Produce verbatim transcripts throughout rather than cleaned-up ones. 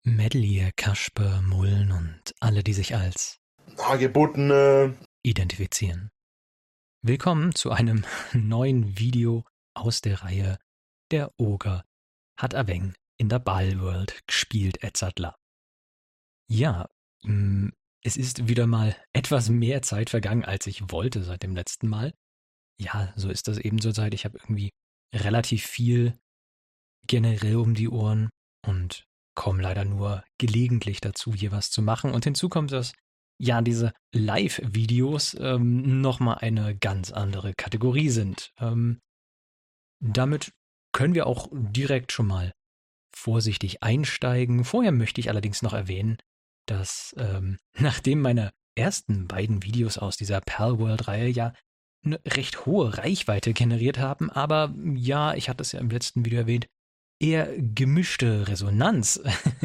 Medley, Kasper, Mullen und alle, die sich als Hagebuttene identifizieren. Willkommen zu einem neuen Video aus der Reihe Der Oger hat Aweng in der Balworld gespielt et cetera. Ja, mh, es ist wieder mal etwas mehr Zeit vergangen, als ich wollte seit dem letzten Mal. Ja, so ist das eben zur Zeit. Ich habe irgendwie relativ viel generell um die Ohren und komme leider nur gelegentlich dazu, hier was zu machen. Und hinzu kommt, dass ja diese Live-Videos ähm, nochmal eine ganz andere Kategorie sind. Ähm, damit können wir auch direkt schon mal vorsichtig einsteigen. Vorher möchte ich allerdings noch erwähnen, dass ähm, nachdem meine ersten beiden Videos aus dieser Palworld-Reihe ja eine recht hohe Reichweite generiert haben, aber ja, ich hatte es ja im letzten Video erwähnt, eher gemischte Resonanz.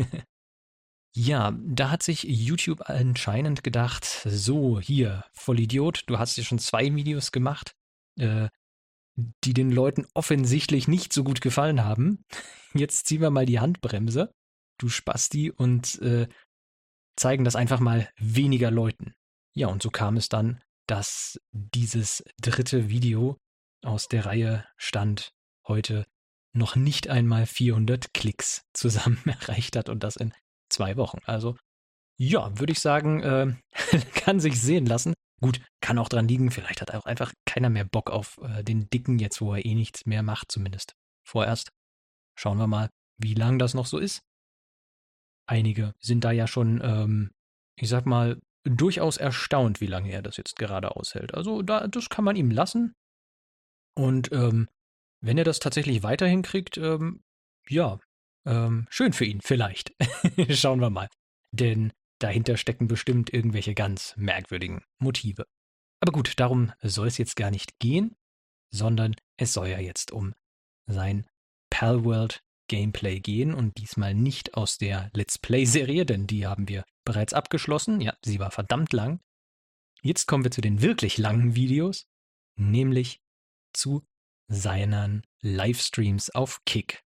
Ja, da hat sich YouTube anscheinend gedacht, so, hier, Vollidiot, du hast ja schon zwei Videos gemacht, äh, die den Leuten offensichtlich nicht so gut gefallen haben. Jetzt ziehen wir mal die Handbremse, du Spasti, und äh, zeigen das einfach mal weniger Leuten. Ja, und so kam es dann, dass dieses dritte Video aus der Reihe Stand heute noch nicht einmal vierhundert Klicks zusammen erreicht hat und das in zwei Wochen. Also ja, würde ich sagen, äh, kann sich sehen lassen. Gut, kann auch dran liegen, vielleicht hat auch einfach keiner mehr Bock auf äh, den Dicken, jetzt wo er eh nichts mehr macht, zumindest vorerst. Schauen wir mal, wie lang das noch so ist. Einige sind da ja schon, ähm, ich sag mal, durchaus erstaunt, wie lange er das jetzt gerade aushält. Also da, das kann man ihm lassen. Und ähm, wenn er das tatsächlich weiterhin kriegt, ähm, ja, ähm, schön für ihn, vielleicht. Schauen wir mal. Denn dahinter stecken bestimmt irgendwelche ganz merkwürdigen Motive. Aber gut, darum soll es jetzt gar nicht gehen, sondern es soll ja jetzt um sein Palworld Gameplay gehen und diesmal nicht aus der Let's Play-Serie, denn die haben wir bereits abgeschlossen. Ja, sie war verdammt lang. Jetzt kommen wir zu den wirklich langen Videos, nämlich zu seinen Livestreams auf Kick.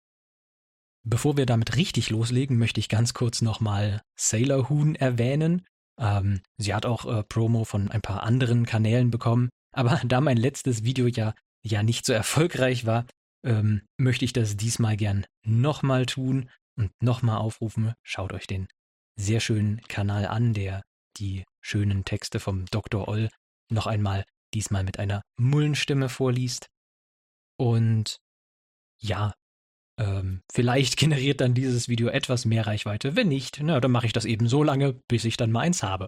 Bevor wir damit richtig loslegen, möchte ich ganz kurz nochmal Sailor Hoon erwähnen. Ähm, sie hat auch äh, Promo von ein paar anderen Kanälen bekommen, aber da mein letztes Video ja, ja nicht so erfolgreich war, ähm, möchte ich das diesmal gern nochmal tun und nochmal aufrufen. Schaut euch den sehr schönen Kanal an, der die schönen Texte vom Doktor Oll noch einmal diesmal mit einer Mullenstimme vorliest. Und ja, ähm, vielleicht generiert dann dieses Video etwas mehr Reichweite. Wenn nicht, na, dann mache ich das eben so lange, bis ich dann mal eins habe.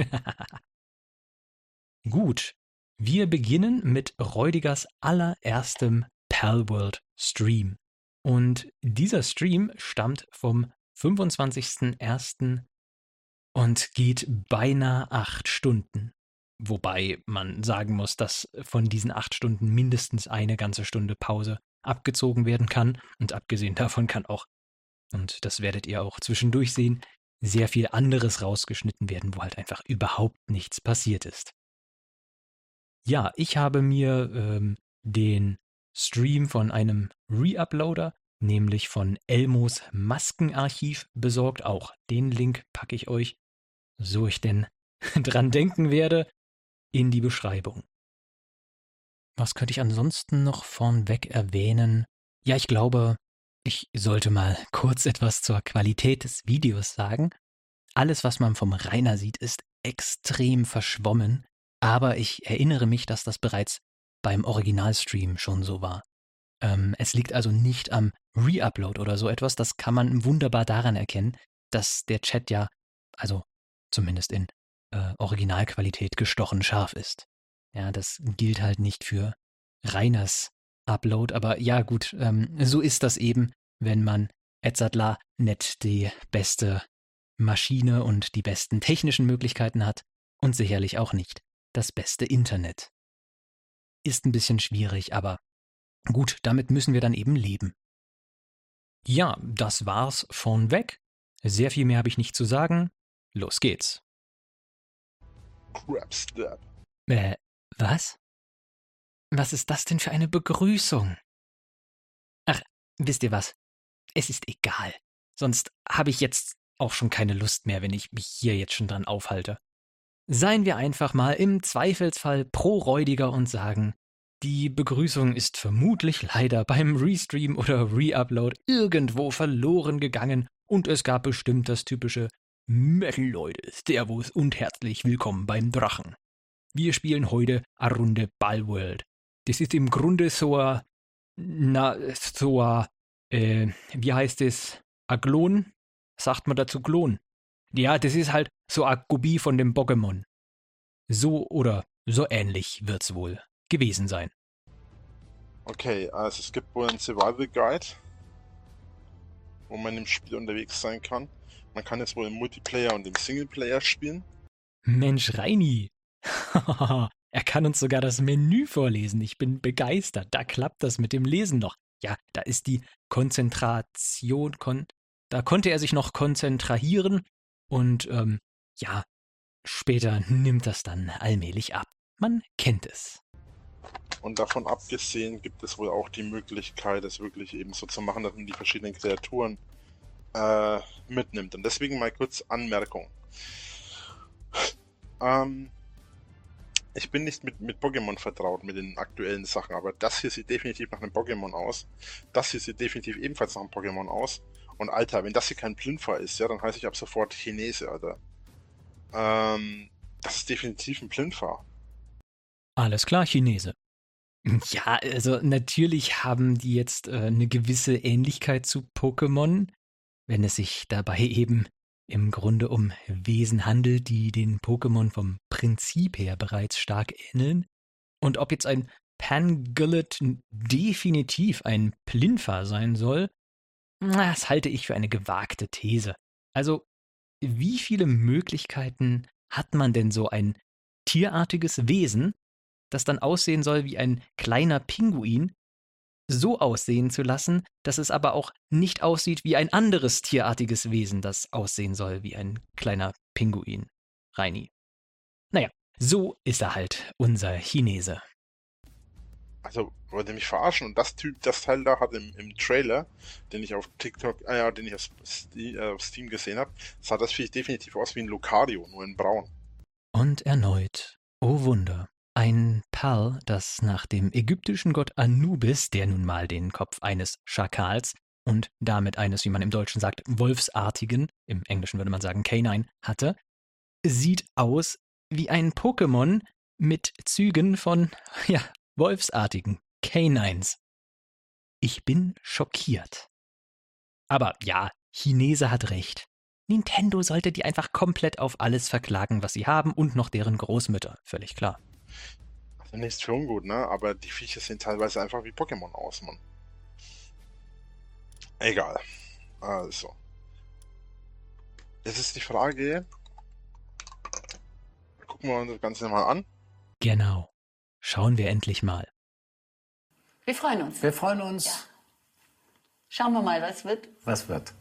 Gut, wir beginnen mit Räudigers allererstem Palworld Stream. Und dieser Stream stammt vom fünfundzwanzigsten ersten und geht beinahe acht Stunden. Wobei man sagen muss, dass von diesen acht Stunden mindestens eine ganze Stunde Pause abgezogen werden kann. Und abgesehen davon kann auch, und das werdet ihr auch zwischendurch sehen, sehr viel anderes rausgeschnitten werden, wo halt einfach überhaupt nichts passiert ist. Ja, ich habe mir ähm, den Stream von einem Reuploader, nämlich von Elmos Maskenarchiv, besorgt. Auch den Link packe ich euch, so ich denn dran denken werde, in die Beschreibung. Was könnte ich ansonsten noch vornweg erwähnen? Ja, ich glaube, ich sollte mal kurz etwas zur Qualität des Videos sagen. Alles, was man vom Rainer sieht, ist extrem verschwommen, aber ich erinnere mich, dass das bereits beim Originalstream schon so war. Ähm, es liegt also nicht am Reupload oder so etwas, das kann man wunderbar daran erkennen, dass der Chat ja, also zumindest in äh, Originalqualität, gestochen scharf ist. Ja, das gilt halt nicht für Rainers Upload, aber ja gut, ähm, so ist das eben, wenn man et cetera nicht die beste Maschine und die besten technischen Möglichkeiten hat und sicherlich auch nicht das beste Internet. Ist ein bisschen schwierig, aber gut, damit müssen wir dann eben leben. Ja, das war's von weg. Sehr viel mehr habe ich nicht zu sagen. Los geht's. Crapstep. Äh, was? Was ist das denn für eine Begrüßung? Ach, wisst ihr was? Es ist egal. Sonst habe ich jetzt auch schon keine Lust mehr, wenn ich mich hier jetzt schon dran aufhalte. Seien wir einfach mal im Zweifelsfall pro-räudiger und sagen, die Begrüßung ist vermutlich leider beim Restream oder Reupload irgendwo verloren gegangen und es gab bestimmt das typische Metal-Leute, Servus und herzlich willkommen beim Drachen. Wir spielen heute eine Runde Balworld. Das ist im Grunde so a, na, so a, äh, wie heißt es, a Klon? Sagt man dazu Klon? Ja, das ist halt so a Kopie von dem Pokémon. So oder so ähnlich wird's wohl gewesen sein. Okay, also es gibt wohl einen Survival Guide, wo man im Spiel unterwegs sein kann. Man kann es wohl im Multiplayer und im Singleplayer spielen. Mensch, Reini. Er kann uns sogar das Menü vorlesen. Ich bin begeistert. Da klappt das mit dem Lesen noch. Ja, da ist die Konzentration. Kon- da konnte er sich noch konzentrieren. Und ähm, ja, später nimmt das dann allmählich ab. Man kennt es. Und davon abgesehen gibt es wohl auch die Möglichkeit, es wirklich eben so zu machen, dass man die verschiedenen Kreaturen äh, mitnimmt. Und deswegen mal kurz Anmerkung. Ähm, ich bin nicht mit, mit Pokémon vertraut, mit den aktuellen Sachen, aber das hier sieht definitiv nach einem Pokémon aus. Das hier sieht definitiv ebenfalls nach einem Pokémon aus. Und Alter, wenn das hier kein Plinfa ist, ja, dann heiße ich ab sofort Chinese, Alter. Ähm, das ist definitiv ein Plinfa. Alles klar, Chinese. Ja, also natürlich haben die jetzt äh, eine gewisse Ähnlichkeit zu Pokémon, wenn es sich dabei eben im Grunde um Wesen handelt, die den Pokémon vom Prinzip her bereits stark ähneln. Und ob jetzt ein Pangolin definitiv ein Plinfa sein soll, das halte ich für eine gewagte These. Also, wie viele Möglichkeiten hat man denn so ein tierartiges Wesen, das dann aussehen soll wie ein kleiner Pinguin, so aussehen zu lassen, dass es aber auch nicht aussieht wie ein anderes tierartiges Wesen, das aussehen soll wie ein kleiner Pinguin. Reini. Naja, so ist er halt, unser Chinese. Also, wollte mich verarschen. Und das Typ, das Teil da hat im, im Trailer, den ich auf TikTok, äh, ja, den ich auf, Ste- äh, auf Steam gesehen habe, sah das Viech definitiv aus wie ein Lucario, nur in braun. Und erneut, oh Wunder, ein Pal, das nach dem ägyptischen Gott Anubis, der nun mal den Kopf eines Schakals und damit eines, wie man im Deutschen sagt, Wolfsartigen, im Englischen würde man sagen Canine, hatte, sieht aus wie ein Pokémon mit Zügen von, ja, Wolfsartigen Canines. Ich bin schockiert. Aber ja, Chinese hat recht. Nintendo sollte die einfach komplett auf alles verklagen, was sie haben und noch deren Großmütter, völlig klar. Also nichts für ungut, ne? Aber die Viecher sehen teilweise einfach wie Pokémon aus, Mann. Egal. Also. Jetzt ist die Frage. Gucken wir uns das Ganze mal an. Genau. Schauen wir endlich mal. Wir freuen uns. Wir freuen uns. Ja. Schauen wir mal, was wird. Was wird?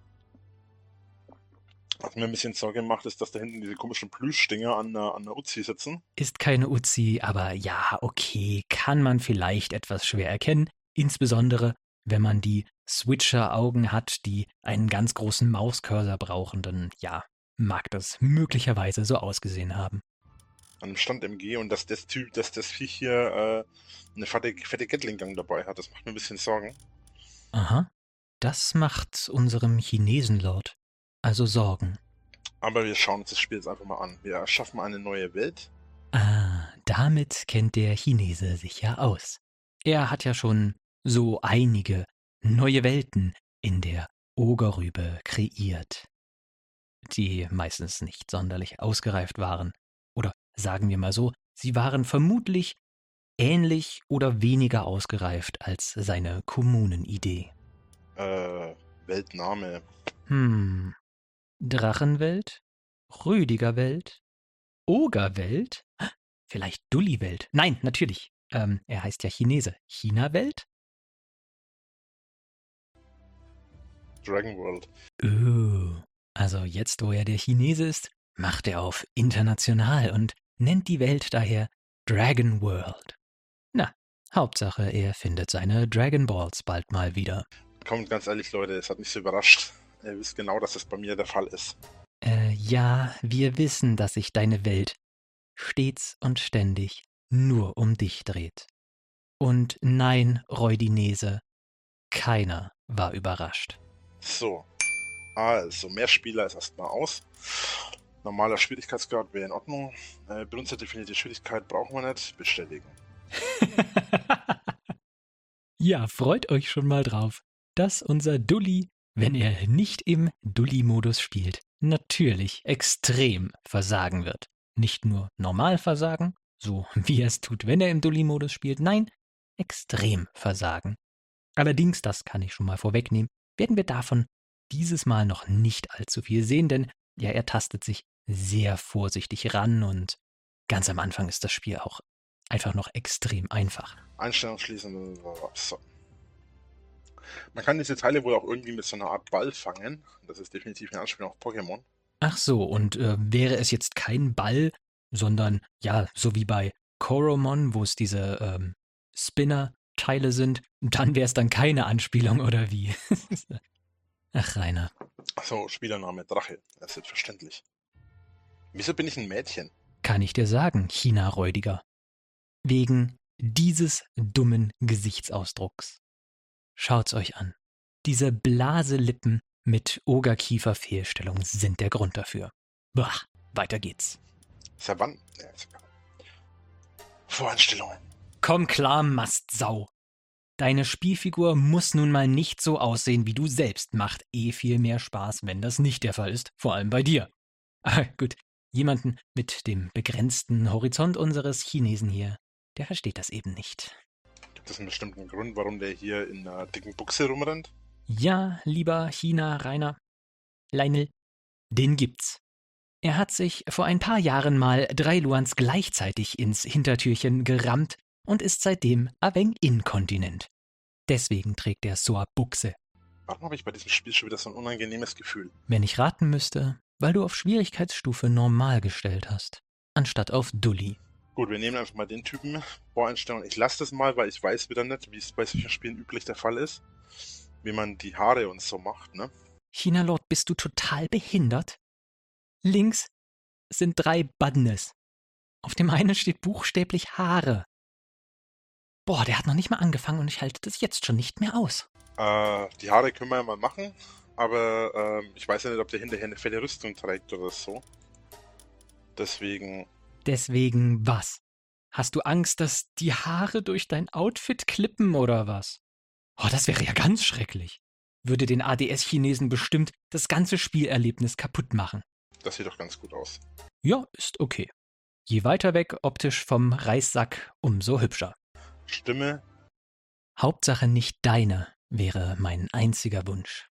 Was mir ein bisschen Sorge macht, ist, dass da hinten diese komischen Plüschdinger an der, an der Uzi sitzen. Ist keine Uzi, aber ja, okay, kann man vielleicht etwas schwer erkennen, insbesondere wenn man die Switcher-Augen hat, die einen ganz großen Mauscursor brauchen, dann ja, mag das möglicherweise so ausgesehen haben. An dem Stand M G und dass das Typ, dass das Viech hier äh, eine fette, fette Gatling-Gun dabei hat, das macht mir ein bisschen Sorgen. Aha, das macht unserem Chinesenlord also Sorgen. Aber wir schauen uns das Spiel jetzt einfach mal an. Wir erschaffen eine neue Welt. Ah, damit kennt der Chinese sich ja aus. Er hat ja schon so einige neue Welten in der Ogerrübe kreiert, die meistens nicht sonderlich ausgereift waren. Oder sagen wir mal so, sie waren vermutlich ähnlich oder weniger ausgereift als seine Kommunenidee. Äh, Weltname. Hm, Drachenwelt? Rüdigerwelt? Ogerwelt? Vielleicht Dulliwelt? Nein, natürlich. Ähm, er heißt ja Chinese. China-Welt? Dragon World. Oh, also jetzt, wo er der Chinese ist, macht er auf international und nennt die Welt daher Dragon World. Na, Hauptsache, er findet seine Dragon Balls bald mal wieder. Kommt ganz ehrlich, Leute, es hat mich so überrascht. Ihr wisst genau, dass das bei mir der Fall ist. Äh, ja, wir wissen, dass sich deine Welt stets und ständig nur um dich dreht. Und nein, Reudinese, keiner war überrascht. So, also mehr Spieler ist erstmal aus. Normaler Schwierigkeitsgrad wäre in Ordnung. Äh, Benutzerdefinierte Schwierigkeit brauchen wir nicht. Bestätigen. Ja, freut euch schon mal drauf, dass unser Dulli, wenn er nicht im Dulli-Modus spielt, natürlich extrem versagen wird. Nicht nur normal versagen, so wie er es tut, wenn er im Dulli-Modus spielt, nein, extrem versagen. Allerdings, das kann ich schon mal vorwegnehmen, werden wir davon dieses Mal noch nicht allzu viel sehen, denn ja, er tastet sich sehr vorsichtig ran und ganz am Anfang ist das Spiel auch einfach noch extrem einfach. Einstellung schließen. So. Man kann diese Teile wohl auch irgendwie mit so einer Art Ball fangen. Das ist definitiv eine Anspielung auf Pokémon. Ach so, und äh, wäre es jetzt kein Ball, sondern ja, so wie bei Koromon, wo es diese ähm, Spinner-Teile sind, dann wäre es dann keine Anspielung, oder wie? Ach, Rainer. So, Spielername Drache. Das ist verständlich. Wieso bin ich ein Mädchen? Kann ich dir sagen, China-Räudiger. Wegen dieses dummen Gesichtsausdrucks. Schaut's euch an. Diese Blaselippen mit Ogerkiefer-Fehlstellung sind der Grund dafür. Bah, weiter geht's. Savann. Ja, ist egal. Voreinstellungen. Komm klar, Mastsau. Deine Spielfigur muss nun mal nicht so aussehen, wie du selbst. Macht eh viel mehr Spaß, wenn das nicht der Fall ist. Vor allem bei dir. Aber gut, jemanden mit dem begrenzten Horizont unseres Chinesen hier, der versteht das eben nicht. Gibt es einen bestimmten Grund, warum der hier in einer dicken Buchse rumrennt? Ja, lieber China-Rainer, Leinl, den gibt's. Er hat sich vor ein paar Jahren mal drei Luans gleichzeitig ins Hintertürchen gerammt und ist seitdem ein wenig inkontinent. Deswegen trägt er so eine Buchse. Warum habe ich bei diesem Spiel schon wieder so ein unangenehmes Gefühl? Wenn ich raten müsste, weil du auf Schwierigkeitsstufe normal gestellt hast, anstatt auf Dulli. Gut, wir nehmen einfach mal den Typen. Voreinstellung. Ich lasse das mal, weil ich weiß wieder nicht, wie es bei solchen Spielen üblich der Fall ist. Wie man die Haare und so macht, ne? China-Lord, bist du total behindert? Links sind drei Buttons. Auf dem einen steht buchstäblich Haare. Boah, der hat noch nicht mal angefangen und ich halte das jetzt schon nicht mehr aus. Äh, die Haare können wir ja mal machen, aber äh, ich weiß ja nicht, ob der hinterher eine fette Rüstung trägt oder so. Deswegen... Deswegen was? Hast du Angst, dass die Haare durch dein Outfit klippen oder was? Oh, das wäre ja ganz schrecklich. Würde den A D S-Chinesen bestimmt das ganze Spielerlebnis kaputt machen. Das sieht doch ganz gut aus. Ja, ist okay. Je weiter weg optisch vom Reissack, umso hübscher. Stimme. Hauptsache nicht deine wäre mein einziger Wunsch.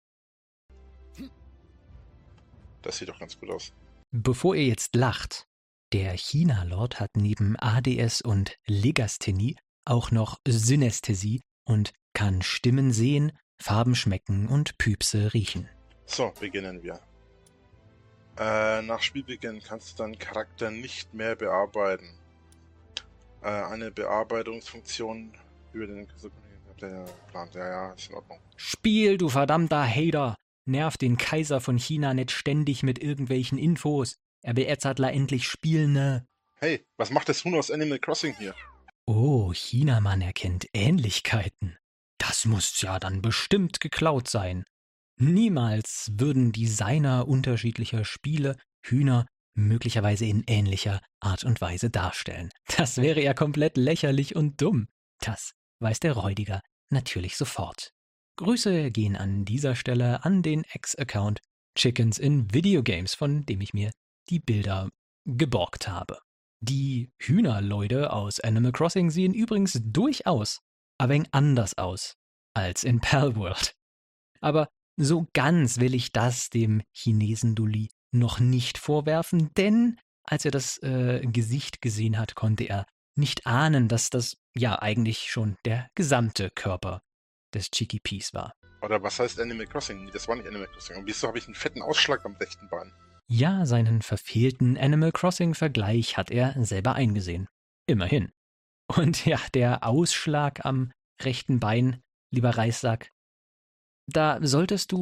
Das sieht doch ganz gut aus. Bevor ihr jetzt lacht, der China-Lord hat neben A D S und Legasthenie auch noch Synästhesie und kann Stimmen sehen, Farben schmecken und Püpse riechen. So, beginnen wir. Äh, nach Spielbeginn kannst du deinen Charakter nicht mehr bearbeiten. Äh, eine Bearbeitungsfunktion über den geplant. Ja, ja, ist in Ordnung. Spiel, du verdammter Hater! Nerv den Kaiser von China nicht ständig mit irgendwelchen Infos. Er will Edzardler endlich spielen, ne? Hey, was macht das Huhn aus Animal Crossing hier? Oh, Chinamann erkennt Ähnlichkeiten. Das muss ja dann bestimmt geklaut sein. Niemals würden Designer unterschiedlicher Spiele Hühner möglicherweise in ähnlicher Art und Weise darstellen. Das wäre ja komplett lächerlich und dumm. Das weiß der Räudiger natürlich sofort. Grüße gehen an dieser Stelle an den Ex-Account Chickens in Videogames, von dem ich mir die Bilder geborgt habe. Die Hühnerleute aus Animal Crossing sehen übrigens durchaus ein wenig anders aus als in Palworld. Aber so ganz will ich das dem Chinesen Dulli noch nicht vorwerfen, denn als er das äh, Gesicht gesehen hat, konnte er nicht ahnen, dass das ja eigentlich schon der gesamte Körper des Chicky Peas war. Oder was heißt Animal Crossing? Nee, das war nicht Animal Crossing. Und wieso habe ich einen fetten Ausschlag am rechten Bein? Ja, seinen verfehlten Animal Crossing-Vergleich hat er selber eingesehen. Immerhin. Und ja, der Ausschlag am rechten Bein, lieber Reissack, da solltest du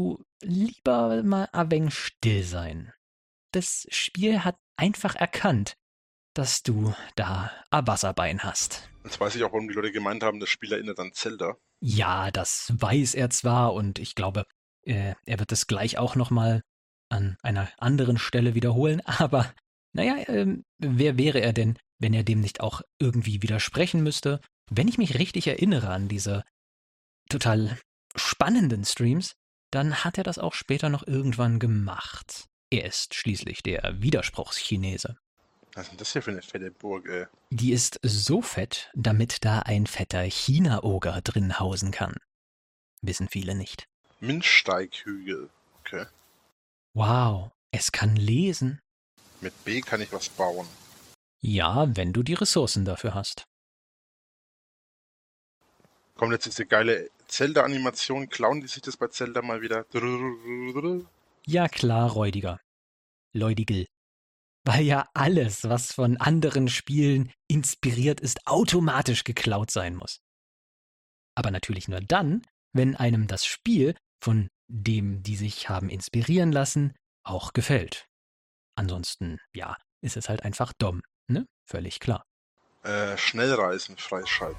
lieber mal ein wenig still sein. Das Spiel hat einfach erkannt, dass du da ein Wasserbein hast. Jetzt weiß ich auch, warum die Leute gemeint haben, das Spiel erinnert an Zelda. Ja, das weiß er zwar und ich glaube, äh, er wird es gleich auch nochmal an einer anderen Stelle wiederholen, aber naja, ähm, wer wäre er denn, wenn er dem nicht auch irgendwie widersprechen müsste? Wenn ich mich richtig erinnere an diese total spannenden Streams, dann hat er das auch später noch irgendwann gemacht. Er ist schließlich der Widerspruchschinese. Was ist denn das hier für eine fette Burg, ey? Die ist so fett, damit da ein fetter China-Oger drin hausen kann. Wissen viele nicht. Mintsteighügel. Okay. Wow, es kann lesen. Mit B kann ich was bauen. Ja, wenn du die Ressourcen dafür hast. Kommt jetzt diese geile Zelda-Animation, klauen die sich das bei Zelda mal wieder? Ja klar, Räudiger. Leudigel. Weil ja alles, was von anderen Spielen inspiriert ist, automatisch geklaut sein muss. Aber natürlich nur dann, wenn einem das Spiel, von dem die sich haben inspirieren lassen, auch gefällt. Ansonsten, ja, ist es halt einfach dumm, ne? Völlig klar. Äh, Schnellreisen freischalten.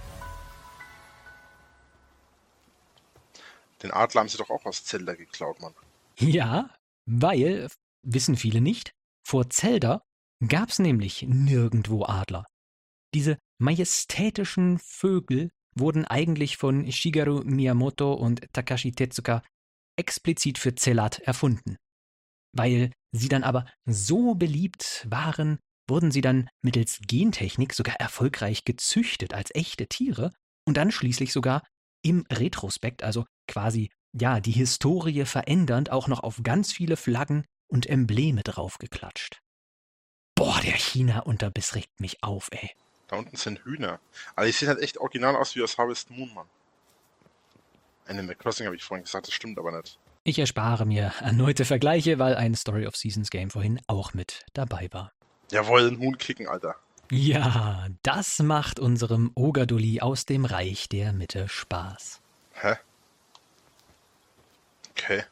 Den Adler haben sie doch auch aus Zelda geklaut, Mann. Ja, weil, wissen viele nicht, vor Zelda gab's nämlich nirgendwo Adler. Diese majestätischen Vögel wurden eigentlich von Shigeru Miyamoto und Takashi Tezuka explizit für Zelad erfunden. Weil sie dann aber so beliebt waren, wurden sie dann mittels Gentechnik sogar erfolgreich gezüchtet als echte Tiere und dann schließlich sogar im Retrospekt, also quasi, ja, die Historie verändernd, auch noch auf ganz viele Flaggen und Embleme draufgeklatscht. Boah, der China-Unterbiss regt mich auf, ey. Da unten sind Hühner. Aber die sehen halt echt original aus wie aus Harvest Moon, Mann. Animal Crossing habe ich vorhin gesagt, das stimmt aber nicht. Ich erspare mir erneute Vergleiche, weil ein Story of Seasons Game vorhin auch mit dabei war. Jawohl, ein Huhn kicken, Alter. Ja, das macht unserem Ogerdulli aus dem Reich der Mitte Spaß. Hä? Okay.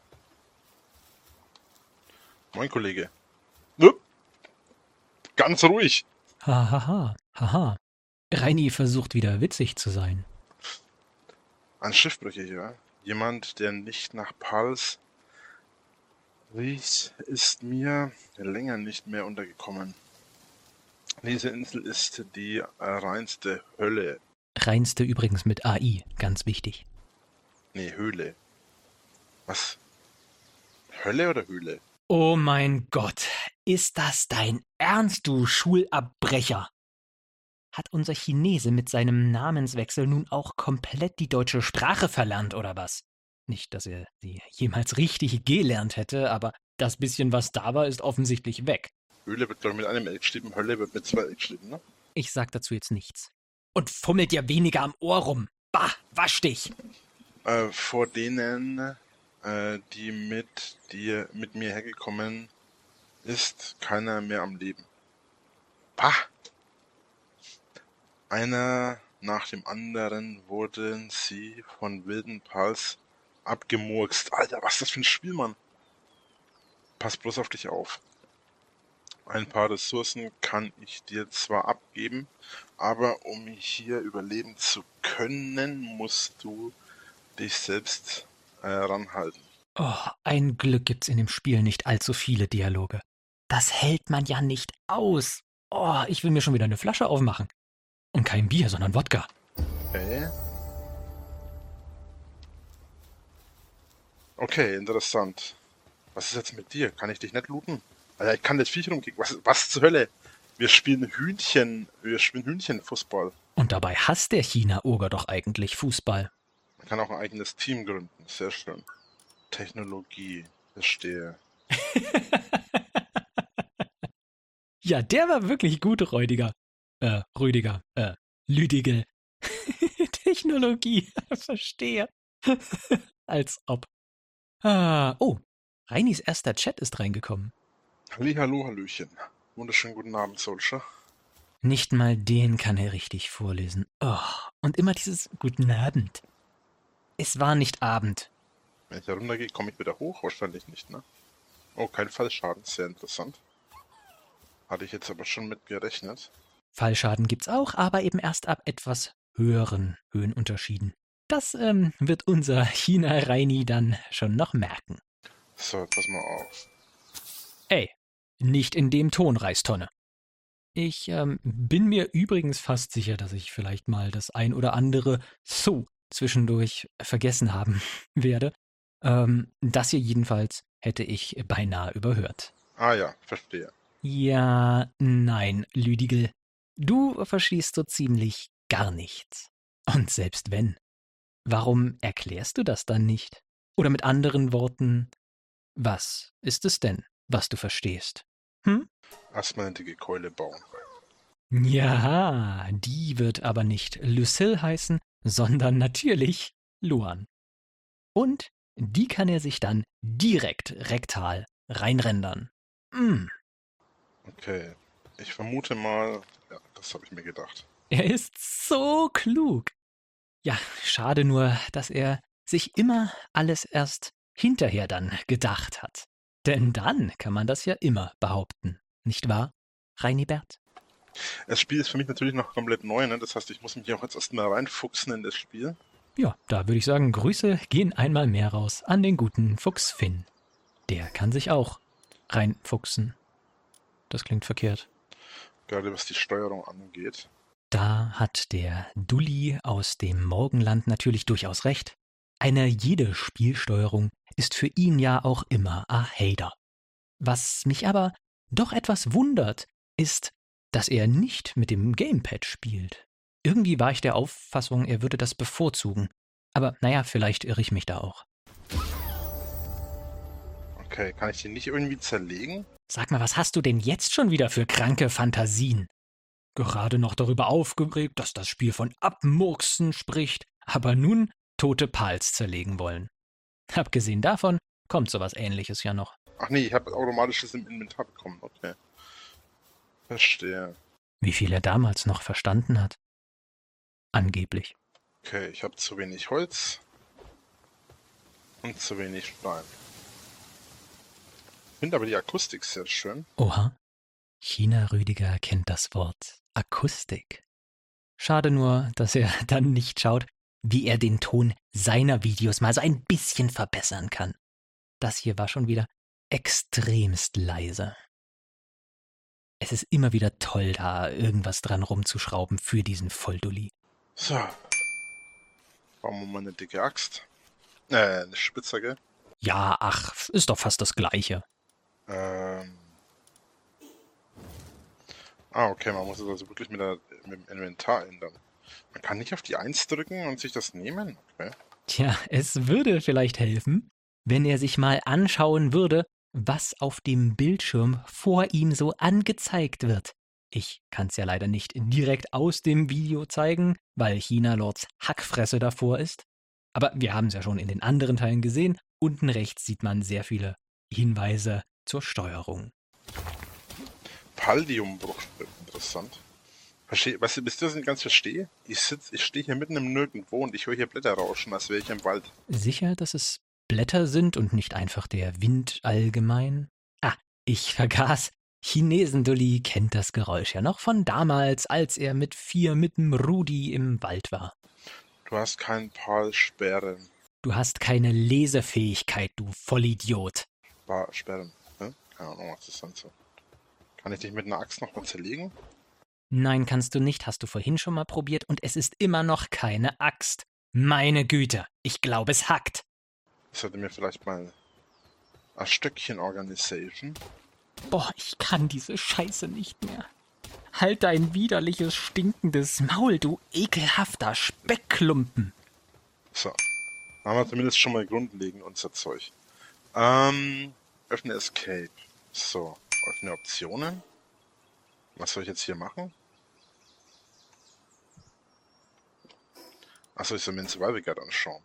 Moin, Kollege. Nö. Ganz ruhig. Hahaha, haha. Reini versucht wieder witzig zu sein. Ein Schiffbrüchiger. Jemand, der nicht nach Pals riecht, ist mir länger nicht mehr untergekommen. Diese Insel ist die äh, reinste Hölle. Reinste übrigens mit A I, ganz wichtig. Nee, Höhle. Was? Hölle oder Höhle? Oh mein Gott, ist das dein Ernst, du Schulabbrecher? Hat unser Chinese mit seinem Namenswechsel nun auch komplett die deutsche Sprache verlernt, oder was? Nicht, dass er sie jemals richtig gelernt hätte, aber das bisschen, was da war, ist offensichtlich weg. Höhle wird, glaube ich, mit einem L geschrieben, Hölle wird mit zwei L geschrieben, ne? Ich sag dazu jetzt nichts. Und fummelt dir weniger am Ohr rum. Bah, wasch dich! Äh, vor denen, äh, die mit dir, mit mir hergekommen ist, keiner mehr am Leben. Bah! Einer nach dem anderen wurden sie von wilden Pals abgemurkst. Alter, was ist das für ein Spiel, Mann? Pass bloß auf dich auf. Ein paar Ressourcen kann ich dir zwar abgeben, aber um hier überleben zu können, musst du dich selbst äh, ranhalten. Oh, ein Glück gibt's in dem Spiel nicht allzu viele Dialoge. Das hält man ja nicht aus. Oh, ich will mir schon wieder eine Flasche aufmachen. Und kein Bier, sondern Wodka. Äh? Okay, interessant. Was ist jetzt mit dir? Kann ich dich nicht looten? Alter, ich kann das Viech rumkicken. Was, was zur Hölle? Wir spielen Hühnchen. Wir spielen Hühnchenfußball. Und dabei hasst der China-Oger doch eigentlich Fußball. Man kann auch ein eigenes Team gründen. Sehr schön. Technologie. Verstehe. Ja, der war wirklich gut, Räudiger. Äh, Rüdiger. Äh, Lüdigel. Technologie. Verstehe. Als ob. Ah, oh. Reinis erster Chat ist reingekommen. Hallihallo, Hallöchen. Wunderschönen guten Abend, Solskjaer. Nicht mal den kann er richtig vorlesen. Oh, und immer dieses Guten Abend. Es war nicht Abend. Wenn ich da runtergehe, komme ich wieder hoch? Wahrscheinlich nicht, ne? Oh, kein Fallschaden. Sehr interessant. Hatte ich jetzt aber schon mit gerechnet. Fallschaden gibt's auch, aber eben erst ab etwas höheren Höhenunterschieden. Das ähm, wird unser China-Reini dann schon noch merken. So, pass mal auf. Ey, nicht in dem Ton, Reistonne. Ich ähm, bin mir übrigens fast sicher, dass ich vielleicht mal das ein oder andere so zwischendurch vergessen haben werde. Ähm, das hier jedenfalls hätte ich beinahe überhört. Ah ja, verstehe. Ja, nein, Lüdigel. Du verstehst so ziemlich gar nichts. Und selbst wenn, warum erklärst du das dann nicht? Oder mit anderen Worten, was ist es denn, was du verstehst? Hm? Erstmal eine dicke Keule bauen. Ja, die wird aber nicht Lucille heißen, sondern natürlich Luan. Und die kann er sich dann direkt rektal reinrendern. Mm. Okay. Ich vermute mal, ja, das habe ich mir gedacht. Er ist so klug. Ja, schade nur, dass er sich immer alles erst hinterher dann gedacht hat. Denn dann kann man das ja immer behaupten. Nicht wahr, Reinibert? Das Spiel ist für mich natürlich noch komplett neu, ne? Das heißt, ich muss mich auch jetzt erstmal reinfuchsen in das Spiel. Ja, da würde ich sagen, Grüße gehen einmal mehr raus an den guten Fuchs Finn. Der kann sich auch reinfuchsen. Das klingt verkehrt. Gerade was die Steuerung angeht. Da hat der Dulli aus dem Morgenland natürlich durchaus recht. Eine jede Spielsteuerung ist für ihn ja auch immer a Hader. Was mich aber doch etwas wundert, ist, dass er nicht mit dem Gamepad spielt. Irgendwie war ich der Auffassung, er würde das bevorzugen. Aber naja, vielleicht irre ich mich da auch. Okay, kann ich den nicht irgendwie zerlegen? Sag mal, was hast du denn jetzt schon wieder für kranke Fantasien? Gerade noch darüber aufgeregt, dass das Spiel von Abmurksen spricht, aber nun tote Pals zerlegen wollen. Abgesehen davon kommt sowas Ähnliches ja noch. Ach nee, ich habe automatisches im Inventar bekommen. Okay. Verstehe. Wie viel er damals noch verstanden hat. Angeblich. Okay, ich habe zu wenig Holz und zu wenig Stein. Ich finde aber die Akustik sehr schön. Oha. China Rüdiger kennt das Wort Akustik. Schade nur, dass er dann nicht schaut, wie er den Ton seiner Videos mal so ein bisschen verbessern kann. Das hier war schon wieder extremst leise. Es ist immer wieder toll, da irgendwas dran rumzuschrauben für diesen Volldulli. So. Bauen wir mal eine dicke Axt. Äh, eine Spitzhacke. Ja, ach, ist doch fast das Gleiche. Ähm. Ah, okay, man muss es also wirklich mit, der, mit dem Inventar ändern. Man kann nicht auf die eins drücken und sich das nehmen? Okay. Tja, es würde vielleicht helfen, wenn er sich mal anschauen würde, was auf dem Bildschirm vor ihm so angezeigt wird. Ich kann's ja leider nicht direkt aus dem Video zeigen, weil China Lords Hackfresse davor ist. Aber wir haben es ja schon in den anderen Teilen gesehen. Unten rechts sieht man sehr viele Hinweise zur Steuerung. Paldiumbruch, interessant. Versteh, weißt du, bis ich das nicht ganz verstehe? Ich sitz, ich stehe hier mitten im Nirgendwo und ich höre hier Blätter rauschen, als wäre ich im Wald. Sicher, dass es Blätter sind und nicht einfach der Wind allgemein? Ah, ich vergaß. Chinesen-Dulli kennt das Geräusch ja noch von damals, als er mit vier mit dem Rudi im Wald war. Du hast keinen Palsperren. Du hast keine Lesefähigkeit, du Vollidiot. Sperren, ne? Keine Ahnung, was ist das so? Kann ich dich mit einer Axt noch mal zerlegen? Nein, kannst du nicht, hast du vorhin schon mal probiert und es ist immer noch keine Axt. Meine Güte, ich glaube, es hackt. Ich sollte mir vielleicht mal ein Stückchen Organisation. Boah, ich kann diese Scheiße nicht mehr. Halt dein widerliches, stinkendes Maul, du ekelhafter Speckklumpen. So, haben wir zumindest schon mal grundlegend unser Zeug. Ähm, öffne Escape. So, öffne Optionen. Was soll ich jetzt hier machen? Achso, ich soll mir den Survival Guide anschauen.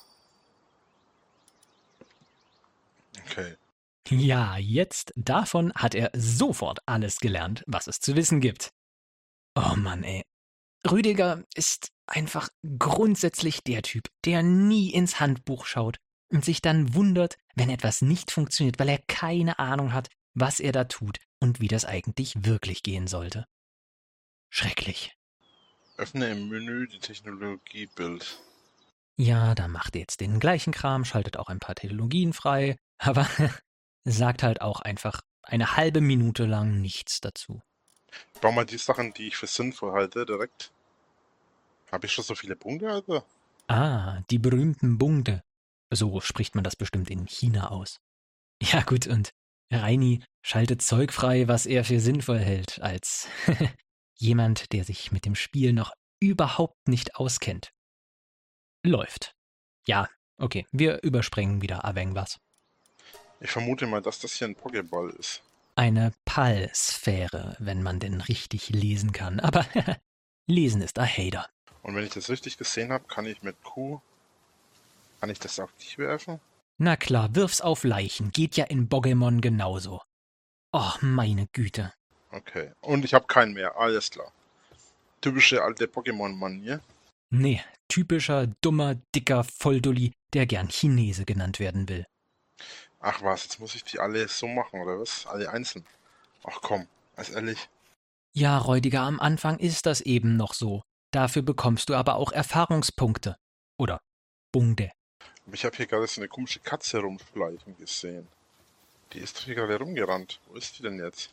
Okay. Ja, jetzt davon hat er sofort alles gelernt, was es zu wissen gibt. Oh Mann, ey. Rüdiger ist einfach grundsätzlich der Typ, der nie ins Handbuch schaut und sich dann wundert, wenn etwas nicht funktioniert, weil er keine Ahnung hat, was er da tut und wie das eigentlich wirklich gehen sollte. Schrecklich. Öffne im Menü die Technologiebild. Ja, da macht er jetzt den gleichen Kram, schaltet auch ein paar Technologien frei, aber sagt halt auch einfach eine halbe Minute lang nichts dazu. Bau mal die Sachen, die ich für sinnvoll halte, direkt. Habe ich schon so viele Punkte, Alter? Ah, die berühmten Punkte. So spricht man das bestimmt in China aus. Ja gut, und Reini schaltet Zeug frei, was er für sinnvoll hält, als jemand, der sich mit dem Spiel noch überhaupt nicht auskennt. Läuft. Ja, okay, wir überspringen wieder Aveng was. Ich vermute mal, dass das hier ein Pokéball ist. Eine Pal-Sphäre, wenn man denn richtig lesen kann. Aber lesen ist ein Hater. Und wenn ich das richtig gesehen habe, kann ich mit Q... Kann ich das auf dich werfen? Na klar, wirf's auf Leichen. Geht ja in Pokémon genauso. Oh, meine Güte. Okay. Und ich habe keinen mehr. Alles klar. Typische alte Pokémon-Manier. Nee, typischer, dummer, dicker Volldulli, der gern Chinese genannt werden will. Ach was, jetzt muss ich die alle so machen, oder was? Alle einzeln. Ach komm, ganz ehrlich. Ja, Räudiger, am Anfang ist das eben noch so. Dafür bekommst du aber auch Erfahrungspunkte. Oder Punkte. Aber ich habe hier gerade so eine komische Katze rumschleichen gesehen. Die ist doch hier gerade rumgerannt. Wo ist die denn jetzt?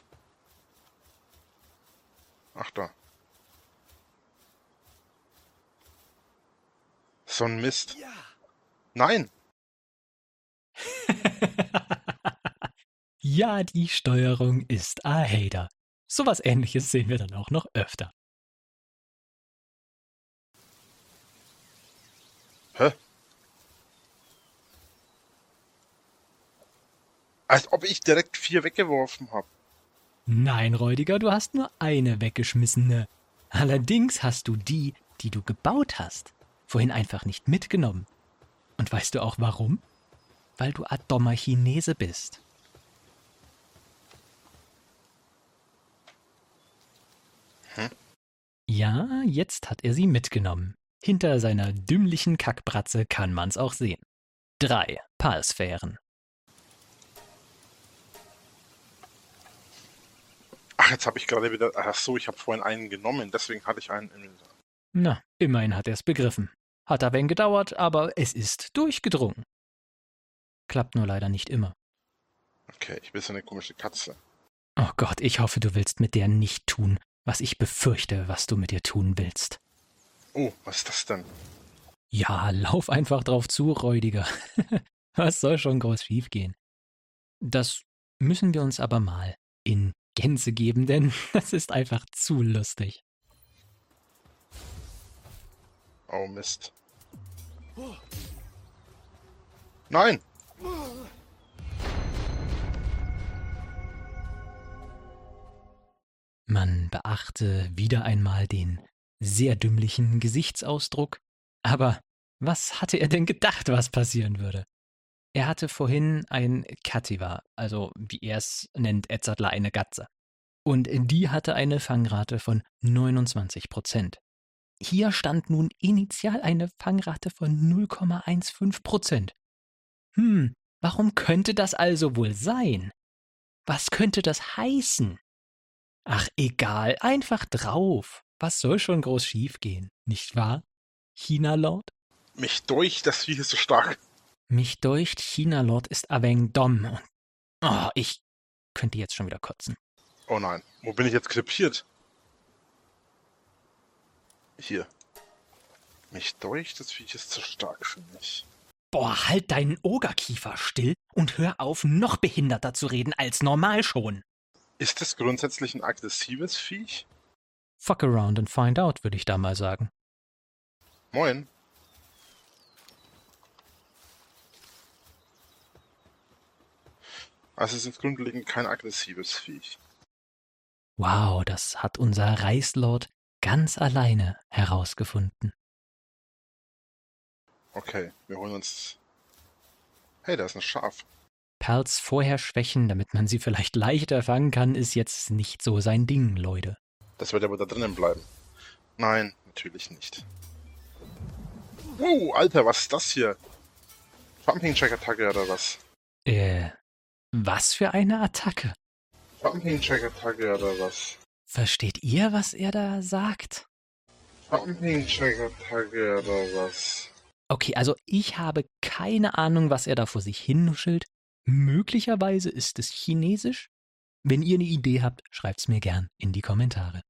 Ach da. So ein Mist. Ja. Nein! Ja, die Steuerung ist a Hater. Sowas Ähnliches sehen wir dann auch noch öfter. Hä? Als ob ich direkt vier weggeworfen habe. Nein, Räudiger, du hast nur eine weggeschmissene. Allerdings hast du die, die du gebaut hast, vorhin einfach nicht mitgenommen. Und weißt du auch warum? Weil du ein dummer Chinese bist. Hm? Ja, jetzt hat er sie mitgenommen. Hinter seiner dümmlichen Kackbratze kann man's auch sehen. Drei Pal-Sphären. Ach, jetzt habe ich gerade wieder... Ach so, ich habe vorhin einen genommen, deswegen hatte ich einen Inventar. Na, immerhin hat er es begriffen. Hat ein wenig gedauert, aber es ist durchgedrungen. Klappt nur leider nicht immer. Okay, ich bin so eine komische Katze. Oh Gott, ich hoffe, du willst mit der nicht tun, was ich befürchte, was du mit ihr tun willst. Oh, was ist das denn? Ja, lauf einfach drauf zu, Räudiger. Was soll schon groß schiefgehen? Das müssen wir uns aber mal in Gänze geben, denn das ist einfach zu lustig. Oh Mist. Nein! Man beachte wieder einmal den sehr dümmlichen Gesichtsausdruck. Aber was hatte er denn gedacht, was passieren würde? Er hatte vorhin ein Cattiva, also wie er es nennt, Edzardler eine Gatze. Und die hatte eine Fangrate von neunundzwanzig Prozent. Hier stand nun initial eine Fangrate von null Komma fünfzehn Prozent. Hm, warum könnte das also wohl sein? Was könnte das heißen? Ach, egal, einfach drauf. Was soll schon groß schiefgehen, nicht wahr, China-Lord? Mich durch, das Vieh ist so stark. Mich deucht, China-Lord ist ein wenig dumm. Und oh, ich könnte jetzt schon wieder kotzen. Oh nein, wo bin ich jetzt krepiert? Hier. Mich durch, das Vieh ist zu stark für mich. Boah, halt deinen Ogerkiefer still und hör auf, noch behinderter zu reden als normal schon. Ist das grundsätzlich ein aggressives Viech? Fuck around and find out, würde ich da mal sagen. Moin. Also es ist grundlegend kein aggressives Viech. Wow, das hat unser Reislord ganz alleine herausgefunden. Okay, wir holen uns... Hey, da ist ein Schaf. Perls vorher schwächen, damit man sie vielleicht leichter fangen kann, ist jetzt nicht so sein Ding, Leute. Das wird aber da drinnen bleiben. Nein, natürlich nicht. Uh, Alter, was ist das hier? Jumping Jack Attacke oder was? Äh, was für eine Attacke? Jumping Jack Attacke oder was? Versteht ihr, was er da sagt? Jumping Jack Attacke oder was? Okay, also ich habe keine Ahnung, was er da vor sich hinnuschelt. Möglicherweise ist es Chinesisch. Wenn ihr eine Idee habt, schreibt's mir gern in die Kommentare.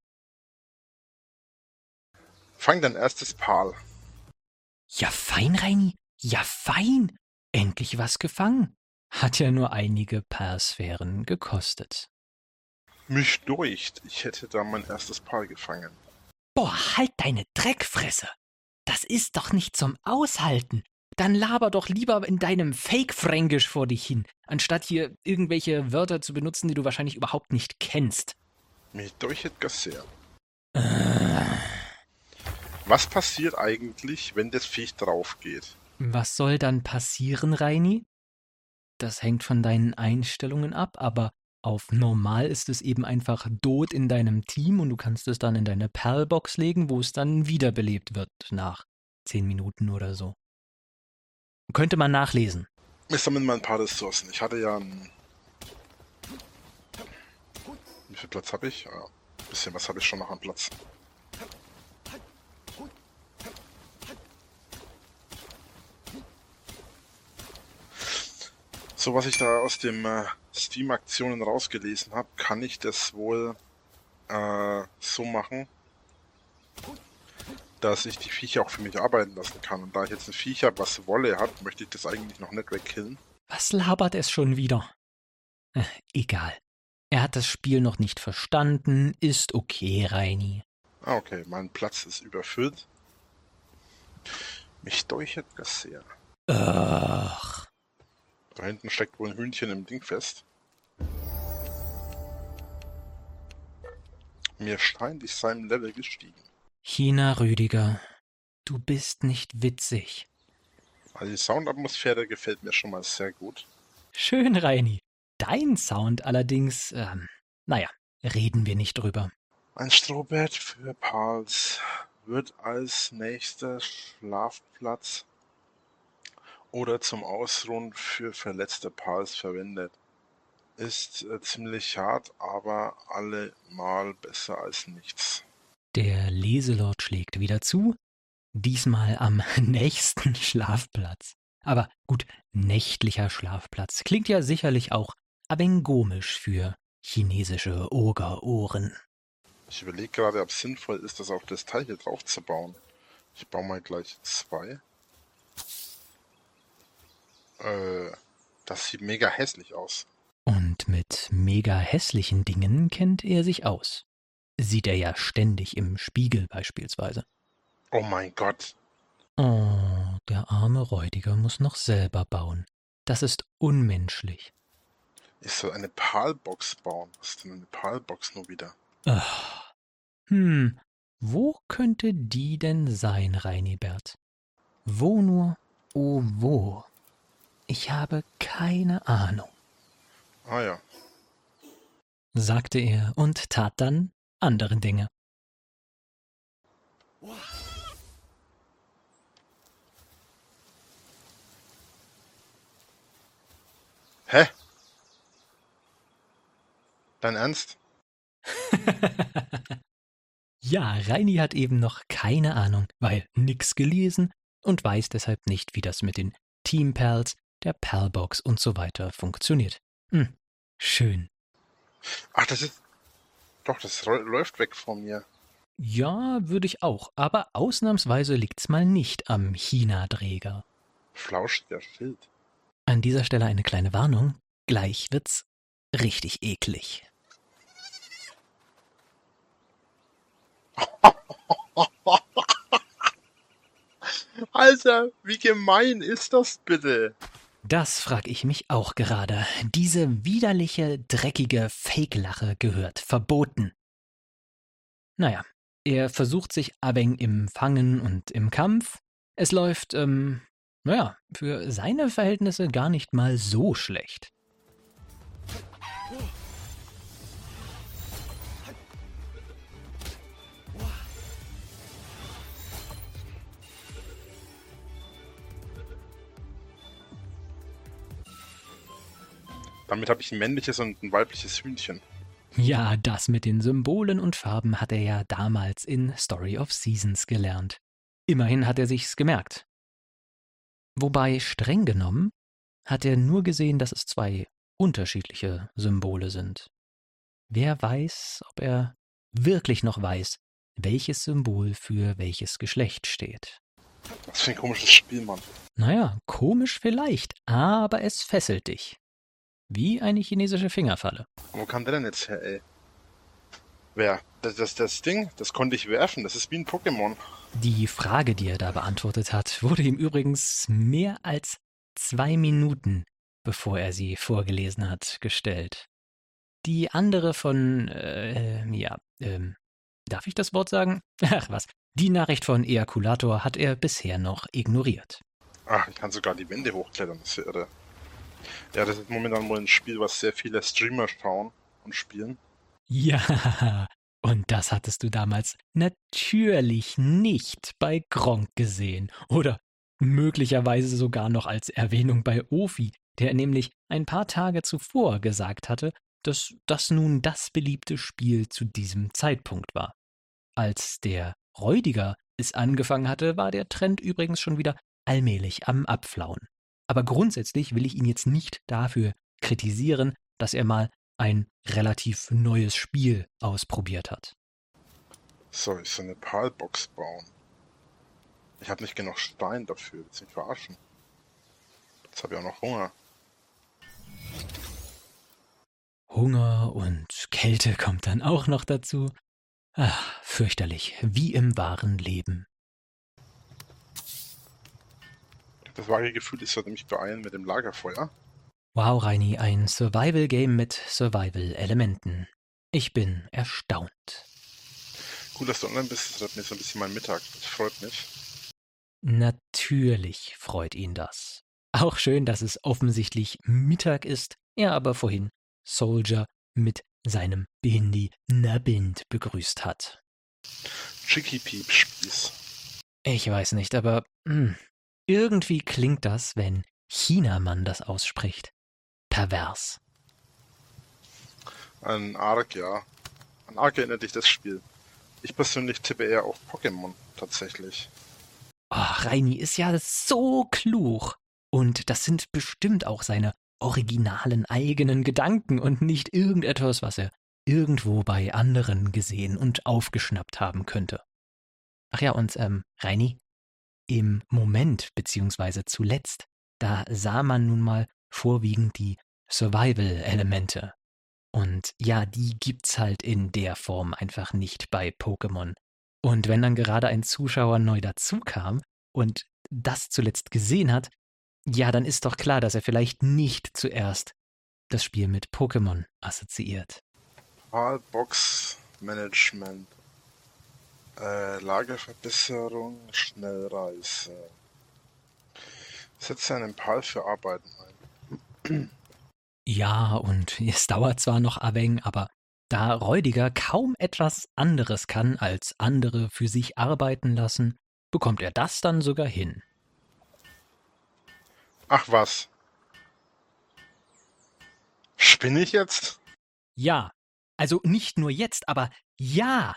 Fang dein erstes Pal. Ja, fein, Reini. Ja, fein. Endlich was gefangen. Hat ja nur einige Persphären gekostet. Mich deucht, ich hätte da mein erstes Pal gefangen. Boah, halt deine Dreckfresse. Das ist doch nicht zum Aushalten. Dann laber doch lieber in deinem Fake-Fränkisch vor dich hin, anstatt hier irgendwelche Wörter zu benutzen, die du wahrscheinlich überhaupt nicht kennst. Mich deuchet das sehr. Äh, Was passiert eigentlich, wenn das Viech drauf geht? was soll dann passieren, Reini? Das hängt von deinen Einstellungen ab, aber auf normal ist es eben einfach tot in deinem Team und du kannst es dann in deine Perlbox legen, wo es dann wiederbelebt wird nach zehn Minuten oder so. Könnte man nachlesen. Wir sammeln mal ein paar Ressourcen. Ich hatte ja ein... Wie viel Platz habe ich? Ja, ein bisschen was habe ich schon noch an Platz. So, was ich da aus dem äh, Steam-Aktionen rausgelesen habe, kann ich das wohl äh, so machen, dass ich die Viecher auch für mich arbeiten lassen kann. Und da ich jetzt ein Viech habe, was Wolle hat, möchte ich das eigentlich noch nicht wegkillen. Was labert es schon wieder? Äh, egal. Er hat das Spiel noch nicht verstanden. Ist okay, Reini. Ah, okay, mein Platz ist überfüllt. Mich deuchet das sehr. Ach. Da hinten steckt wohl ein Hühnchen im Ding fest. Mir scheint, ich sei im Level gestiegen. China Rüdiger, du bist nicht witzig. Also die Soundatmosphäre gefällt mir schon mal sehr gut. Schön, Reini. Dein Sound allerdings, ähm, naja, reden wir nicht drüber. Ein Strohbett für Pals wird als nächster Schlafplatz oder zum Ausruhen für verletzte Pals verwendet. Ist äh, ziemlich hart, aber allemal besser als nichts. Der Leselord schlägt wieder zu, diesmal am nächsten Schlafplatz. Aber gut, nächtlicher Schlafplatz klingt ja sicherlich auch abengomisch für chinesische Ogerohren. Ich überlege gerade, ob es sinnvoll ist, das auf das Teil hier drauf zu bauen. Ich baue mal gleich zwei. Äh, das sieht mega hässlich aus. Und mit mega hässlichen Dingen kennt er sich aus. Sieht er ja ständig im Spiegel beispielsweise. Oh mein Gott. Oh, der arme Räudiger muss noch selber bauen. Das ist unmenschlich. Ich soll eine Palbox bauen. Was ist denn eine Palbox nur wieder? Ach. Hm, wo könnte die denn sein, Reinibert? Wo nur, oh wo? Ich habe keine Ahnung, Ah ja. sagte er und tat dann andere Dinge. Hä? Dein Ernst? Ja, Reini hat eben noch keine Ahnung, weil nix gelesen und weiß deshalb nicht, wie das mit den Teamperls, der Perlbox und so weiter funktioniert. Hm, schön. Ach, das ist... Doch, das ro- läuft weg von mir. Ja, würde ich auch, aber ausnahmsweise liegt's mal nicht am China-Träger. Flauschiger Schild. An dieser Stelle eine kleine Warnung. Gleich wird's richtig eklig. Alter, wie gemein ist das bitte? Das frag ich mich auch gerade. Diese widerliche, dreckige Fake-Lache gehört verboten. Naja, er versucht sich Abeng im Fangen und im Kampf. Es läuft, ähm, naja, für seine Verhältnisse gar nicht mal so schlecht. Damit habe ich ein männliches und ein weibliches Hühnchen. Ja, das mit den Symbolen und Farben hat er ja damals in Story of Seasons gelernt. Immerhin hat er sich's gemerkt. Wobei, streng genommen, hat er nur gesehen, dass es zwei unterschiedliche Symbole sind. Wer weiß, ob er wirklich noch weiß, welches Symbol für welches Geschlecht steht. Was für ein komisches Spiel, Mann. Naja, komisch vielleicht, aber es fesselt dich. Wie eine chinesische Fingerfalle. Wo kam der denn jetzt her, ey? Wer? Das, das, das Ding, das konnte ich werfen. Das ist wie ein Pokémon. Die Frage, die er da beantwortet hat, wurde ihm übrigens mehr als zwei Minuten, bevor er sie vorgelesen hat, gestellt. Die andere von, äh, ja, ähm, darf ich das Wort sagen? Ach was, die Nachricht von Ejakulator hat er bisher noch ignoriert. Ach, ich kann sogar die Wände hochklettern, das ist ja irre. Ja, das ist momentan wohl ein Spiel, was sehr viele Streamer schauen und spielen. Ja, und das hattest du damals natürlich nicht bei Gronkh gesehen. Oder möglicherweise sogar noch als Erwähnung bei Ofi, der nämlich ein paar Tage zuvor gesagt hatte, dass das nun das beliebte Spiel zu diesem Zeitpunkt war. Als der Räudiger es angefangen hatte, war der Trend übrigens schon wieder allmählich am Abflauen. Aber grundsätzlich will ich ihn jetzt nicht dafür kritisieren, dass er mal ein relativ neues Spiel ausprobiert hat. Soll ich so eine Palbox bauen? Ich habe nicht genug Stein dafür, willst du mich verarschen? Jetzt habe ich auch noch Hunger. Hunger und Kälte kommt dann auch noch dazu. Ach, fürchterlich, wie im wahren Leben. Das vage Gefühl, ich sollte mich beeilen mit dem Lagerfeuer. Wow, Reini, ein Survival-Game mit Survival-Elementen. Ich bin erstaunt. Gut, dass du online bist, das hat mir so ein bisschen mein Mittag. Das freut mich. Natürlich freut ihn das. Auch schön, dass es offensichtlich Mittag ist, er aber vorhin Soldier mit seinem Bindi Nabind begrüßt hat. Chicky Peep Spieß. Ich weiß nicht, aber mh, irgendwie klingt das, wenn Chinamann das ausspricht, pervers. An Ark, ja. An Ark erinnert dich das Spiel. Ich persönlich tippe eher auf Pokémon, tatsächlich. Ach, Reini ist ja so klug. Und das sind bestimmt auch seine originalen eigenen Gedanken und nicht irgendetwas, was er irgendwo bei anderen gesehen und aufgeschnappt haben könnte. Ach ja, und ähm, Reini, im Moment beziehungsweise zuletzt, da sah man nun mal vorwiegend die Survival-Elemente. Und ja, die gibt's halt in der Form einfach nicht bei Pokémon. Und wenn dann gerade ein Zuschauer neu dazukam und das zuletzt gesehen hat, ja, dann ist doch klar, dass er vielleicht nicht zuerst das Spiel mit Pokémon assoziiert. Palbox Management. Äh, Lagerverbesserung, Schnellreise. Setze einen Pal für Arbeiten ein. Ja, und es dauert zwar noch ein wenig, aber da Räudiger kaum etwas anderes kann, als andere für sich arbeiten lassen, bekommt er das dann sogar hin. Ach was. Spinne ich jetzt? Ja, also nicht nur jetzt, aber ja.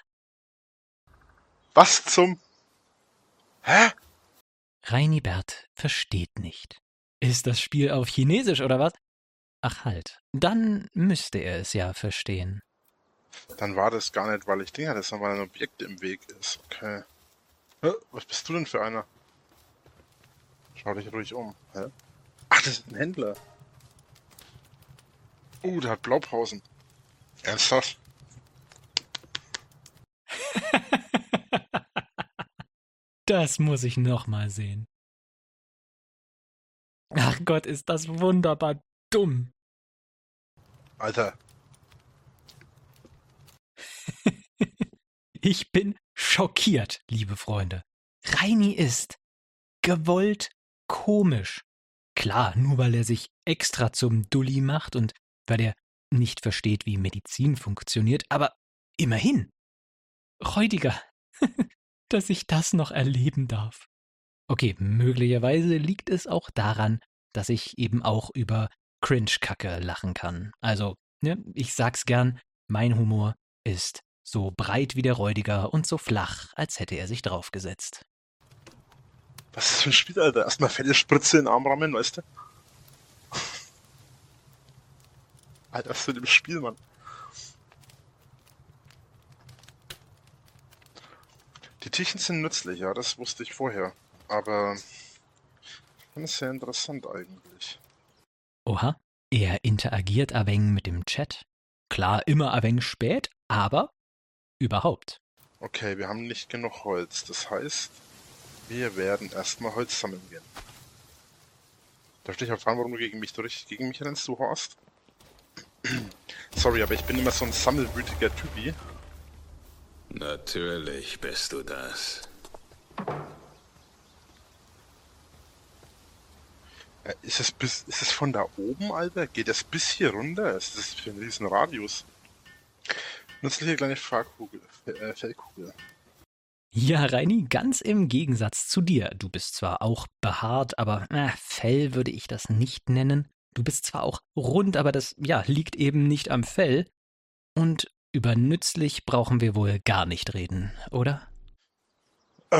Was zum... Hä? Reinibert versteht nicht. Ist das Spiel auf Chinesisch oder was? Ach halt, dann müsste er es ja verstehen. Dann war das gar nicht, weil ich Dinge hatte, sondern weil ein Objekt im Weg ist. Okay. Hä? Was bist du denn für einer? Schau dich ruhig um. Hä? Ach, das ist ein Händler. Uh, der hat Blaupausen. Ernsthaft? Das muss ich noch mal sehen. Ach Gott, ist das wunderbar dumm. Alter. Ich bin schockiert, liebe Freunde. Reini ist gewollt komisch. Klar, nur weil er sich extra zum Dulli macht und weil er nicht versteht, wie Medizin funktioniert, aber immerhin. Räudiger, dass ich das noch erleben darf. Okay, möglicherweise liegt es auch daran, dass ich eben auch über Cringe-Kacke lachen kann. Also, ne, ich sag's gern, mein Humor ist so breit wie der Räudiger und so flach, als hätte er sich draufgesetzt. Was ist das für ein Spiel, Alter? Erstmal fette Spritze in den Arm rammen, weißt du? Alter, was für ein Spiel, Mann. Die Tierchen sind nützlich, ja, das wusste ich vorher. Aber das ist sehr interessant eigentlich. Oha, er interagiert ein wenig mit dem Chat. Klar, immer ein wenig spät, aber überhaupt. Okay, wir haben nicht genug Holz. Das heißt, wir werden erstmal Holz sammeln gehen. Darf ich erfahren, warum du gegen mich durch gegen mich rennst, du Horst? Sorry, aber ich bin immer so ein sammelwütiger Typi. Natürlich bist du das. Äh, ist es bis, ist es von da oben, Alter? Geht das bis hier runter? Was ist das für ein riesen Radius? Nützliche kleine Fahrkugel, äh, Fellkugel. Ja, Reini, ganz im Gegensatz zu dir. Du bist zwar auch behaart, aber äh, Fell würde ich das nicht nennen. Du bist zwar auch rund, aber das ja, liegt eben nicht am Fell. Und über nützlich brauchen wir wohl gar nicht reden, oder? Äh,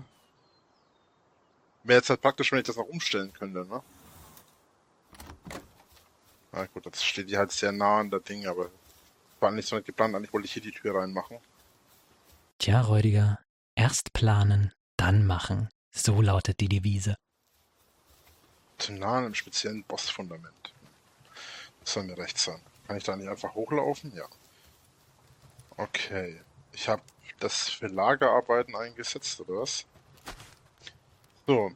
Wäre jetzt halt praktisch, wenn ich das noch umstellen könnte, ne? Na gut, das steht hier halt sehr nah an der Ding, aber war nicht so nicht geplant. Eigentlich wollte ich hier die Tür reinmachen. Tja, Räudiger, erst planen, dann machen. So lautet die Devise. Zu nah an einem speziellen Bossfundament. Das soll mir recht sein. Kann ich da nicht einfach hochlaufen? Ja. Okay. Ich habe das für Lagerarbeiten eingesetzt, oder was? So.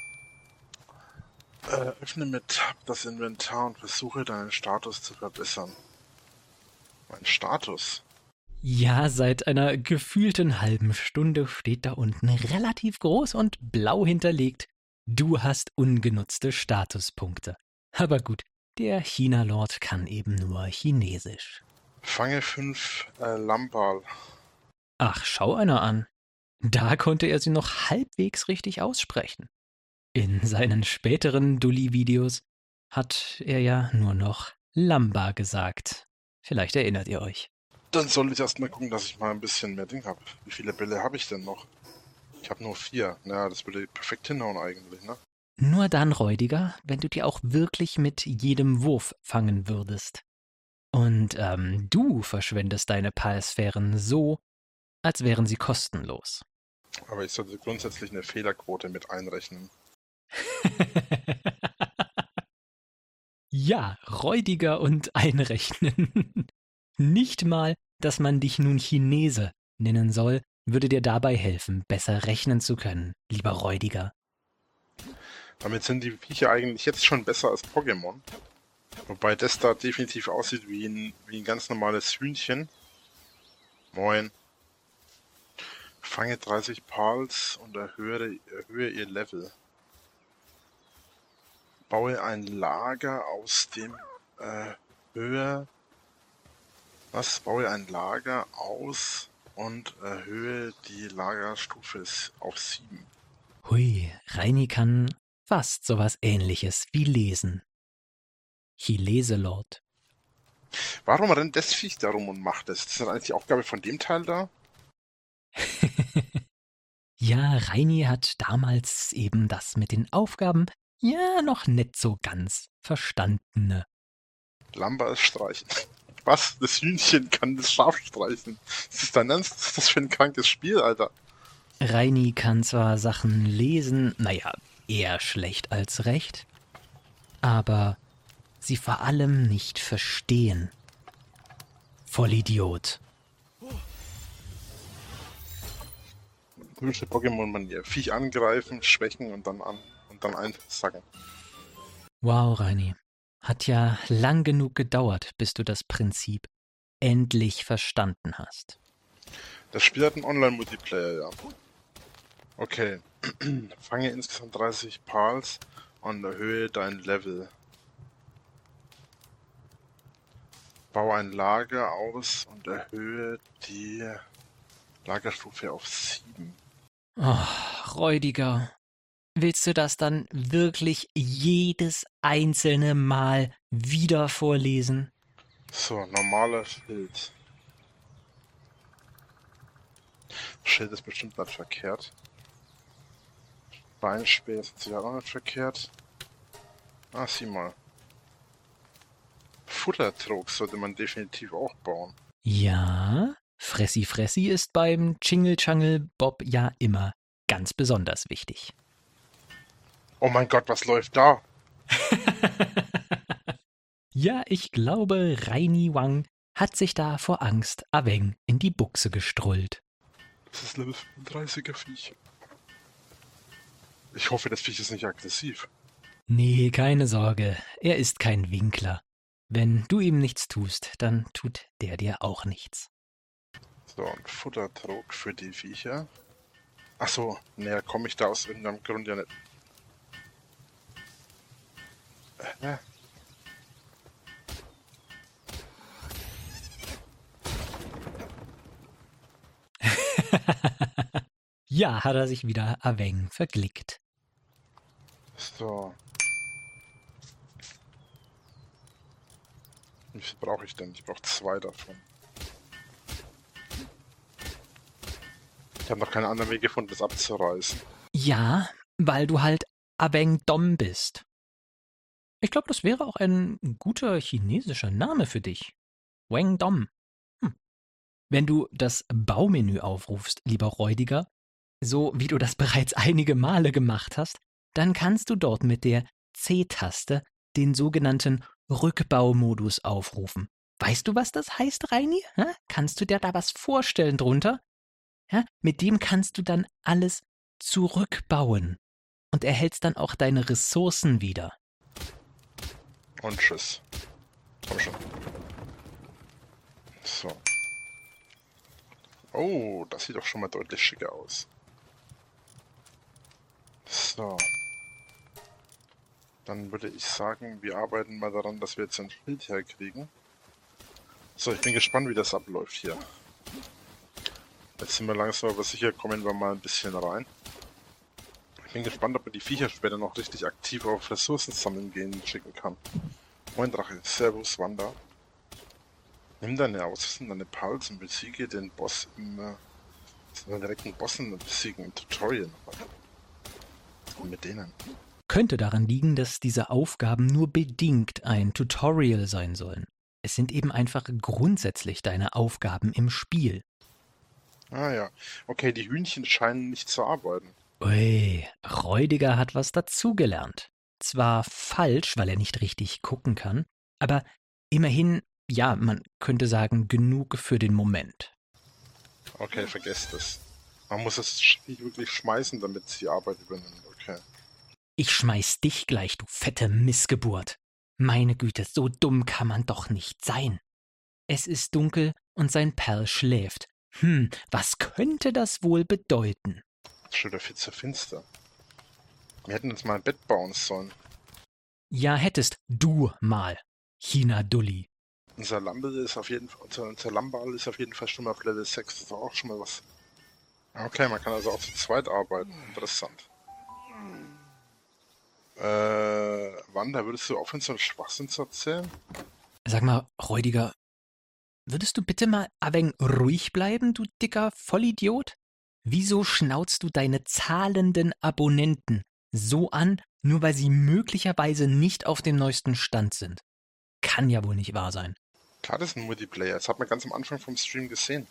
Äh, öffne mit Tab das Inventar und versuche deinen Status zu verbessern. Mein Status? Ja, seit einer gefühlten halben Stunde steht da unten relativ groß und blau hinterlegt: Du hast ungenutzte Statuspunkte. Aber gut, der China-Lord kann eben nur Chinesisch. Fange fünf äh, Lambal. Ach, schau einer an. Da konnte er sie noch halbwegs richtig aussprechen. In seinen späteren Dulli-Videos hat er ja nur noch Lamba gesagt. Vielleicht erinnert ihr euch. Dann soll ich erstmal gucken, dass ich mal ein bisschen mehr Ding habe. Wie viele Bälle habe ich denn noch? Ich habe nur vier. Naja, das würde perfekt hinhauen eigentlich, ne? Nur dann, Räudiger, wenn du die auch wirklich mit jedem Wurf fangen würdest. Und ähm, du verschwendest deine Palsphären so, als wären sie kostenlos. Aber ich sollte grundsätzlich eine Fehlerquote mit einrechnen. Ja, räudiger und einrechnen. Nicht mal, dass man dich nun Chinese nennen soll, würde dir dabei helfen, besser rechnen zu können, lieber Räudiger. Damit sind die Viecher eigentlich jetzt schon besser als Pokémon. Wobei das da definitiv aussieht wie ein, wie ein ganz normales Hühnchen. Moin. Fange dreißig Pals und erhöhe, erhöhe ihr Level. Baue ein Lager aus dem äh, Höhe. Was? Baue ein Lager aus und erhöhe die Lagerstufe auf sieben. Hui, Reini kann fast sowas Ähnliches wie lesen. Chileselord. Warum rennt das Viech da rum und macht das? Das ist eigentlich die Aufgabe von dem Teil da? Ja, Reini hat damals eben das mit den Aufgaben ja noch nicht so ganz verstanden. Lamba ist streichen. Was? Das Hühnchen kann das Schaf streichen. Ist das dein Ernst? Was ist das für ein krankes Spiel, Alter? Reini kann zwar Sachen lesen, naja, eher schlecht als recht, aber sie vor allem nicht verstehen. Vollidiot. Typische Pokémon-Manier. Viech angreifen, schwächen und dann an und dann einsacken. Wow, Reini. Hat ja lang genug gedauert, bis du das Prinzip endlich verstanden hast. Das Spiel hat einen Online-Multiplayer, ja. Okay. Fange insgesamt dreißig Pals und erhöhe dein Level. Baue ein Lager aus und erhöhe die Lagerstufe auf sieben. Oh, Räudiger. Willst du das dann wirklich jedes einzelne Mal wieder vorlesen? So, normaler Schild. Schild ist bestimmt nicht verkehrt. Beinspeer ist sicher auch nicht verkehrt. Ah, sieh mal. Futtertrog sollte man definitiv auch bauen. Ja, Fressi Fressi ist beim Jingle Jangle Bob ja immer ganz besonders wichtig. Oh mein Gott, was läuft da? Ja, ich glaube, Raini Wang hat sich da vor Angst Aveng in die Buchse gestrullt. Das ist Level fünfunddreißiger Viech. Ich hoffe, das Viech ist nicht aggressiv. Nee, keine Sorge, er ist kein Winkler. Wenn du ihm nichts tust, dann tut der dir auch nichts. So, und Futtertrog für die Viecher. Achso, näher komme ich da aus irgendeinem Grund ja nicht. Äh, Ja, hat er sich wieder Aveng verglickt. So. Wie viel brauche ich denn? Ich brauche zwei davon. Ich habe noch keine anderen Wege gefunden, das abzureißen. Ja, weil du halt Aveng Dom bist. Ich glaube, das wäre auch ein guter chinesischer Name für dich. Wang Dom. Hm. Wenn du das Baumenü aufrufst, lieber Räudiger, so wie du das bereits einige Male gemacht hast, dann kannst du dort mit der C-Taste den sogenannten Rückbaumodus aufrufen. Weißt du, was das heißt, Reini? Hä? Kannst du dir da was vorstellen drunter? Ja, mit dem kannst du dann alles zurückbauen und erhältst dann auch deine Ressourcen wieder. Und tschüss. Komm schon. So. Oh, das sieht doch schon mal deutlich schicker aus. So. Dann würde ich sagen, wir arbeiten mal daran, dass wir jetzt ein Schild herkriegen. So, ich bin gespannt, wie das abläuft hier. Jetzt sind wir langsam aber sicher, kommen wir mal ein bisschen rein. Ich bin gespannt, ob man die Viecher später noch richtig aktiv auf Ressourcen sammeln gehen schicken kann. Moin Drache, Servus Wanda. Nimm deine Ausrüstung, deine Pals und besiege den Boss im äh, direkten Bossen besiegen im Tutorial. Und mit denen. Könnte daran liegen, dass diese Aufgaben nur bedingt ein Tutorial sein sollen. Es sind eben einfach grundsätzlich deine Aufgaben im Spiel. Ah ja. Okay, die Hühnchen scheinen nicht zu arbeiten. Ui, Räudiger hat was dazugelernt. Zwar falsch, weil er nicht richtig gucken kann, aber immerhin, ja, man könnte sagen, genug für den Moment. Okay, vergesst es. Man muss das Spiel wirklich schmeißen, damit sie Arbeit übernimmt. Okay. Ich schmeiß dich gleich, du fette Missgeburt. Meine Güte, so dumm kann man doch nicht sein. Es ist dunkel und sein Perl schläft. Hm, was könnte das wohl bedeuten? Ist schon wieder viel zu finster. Wir hätten uns mal ein Bett bauen sollen. Ja, hättest du mal, China-Dulli. Unser Lampe ist auf jeden Fall, unser, unser Lammball ist auf jeden Fall schon mal auf Level sechs. Das ist auch schon mal was. Okay, man kann also auch zu zweit arbeiten. Interessant. Äh, Wanda, würdest du aufhören, so einen Schwachsinn zu erzählen? Sag mal, Räudiger, würdest du bitte mal Aveng ruhig bleiben, du dicker Vollidiot? Wieso schnauzt du deine zahlenden Abonnenten so an, nur weil sie möglicherweise nicht auf dem neuesten Stand sind? Kann ja wohl nicht wahr sein. Klar, das ist ein Multiplayer. Das hat man ganz am Anfang vom Stream gesehen.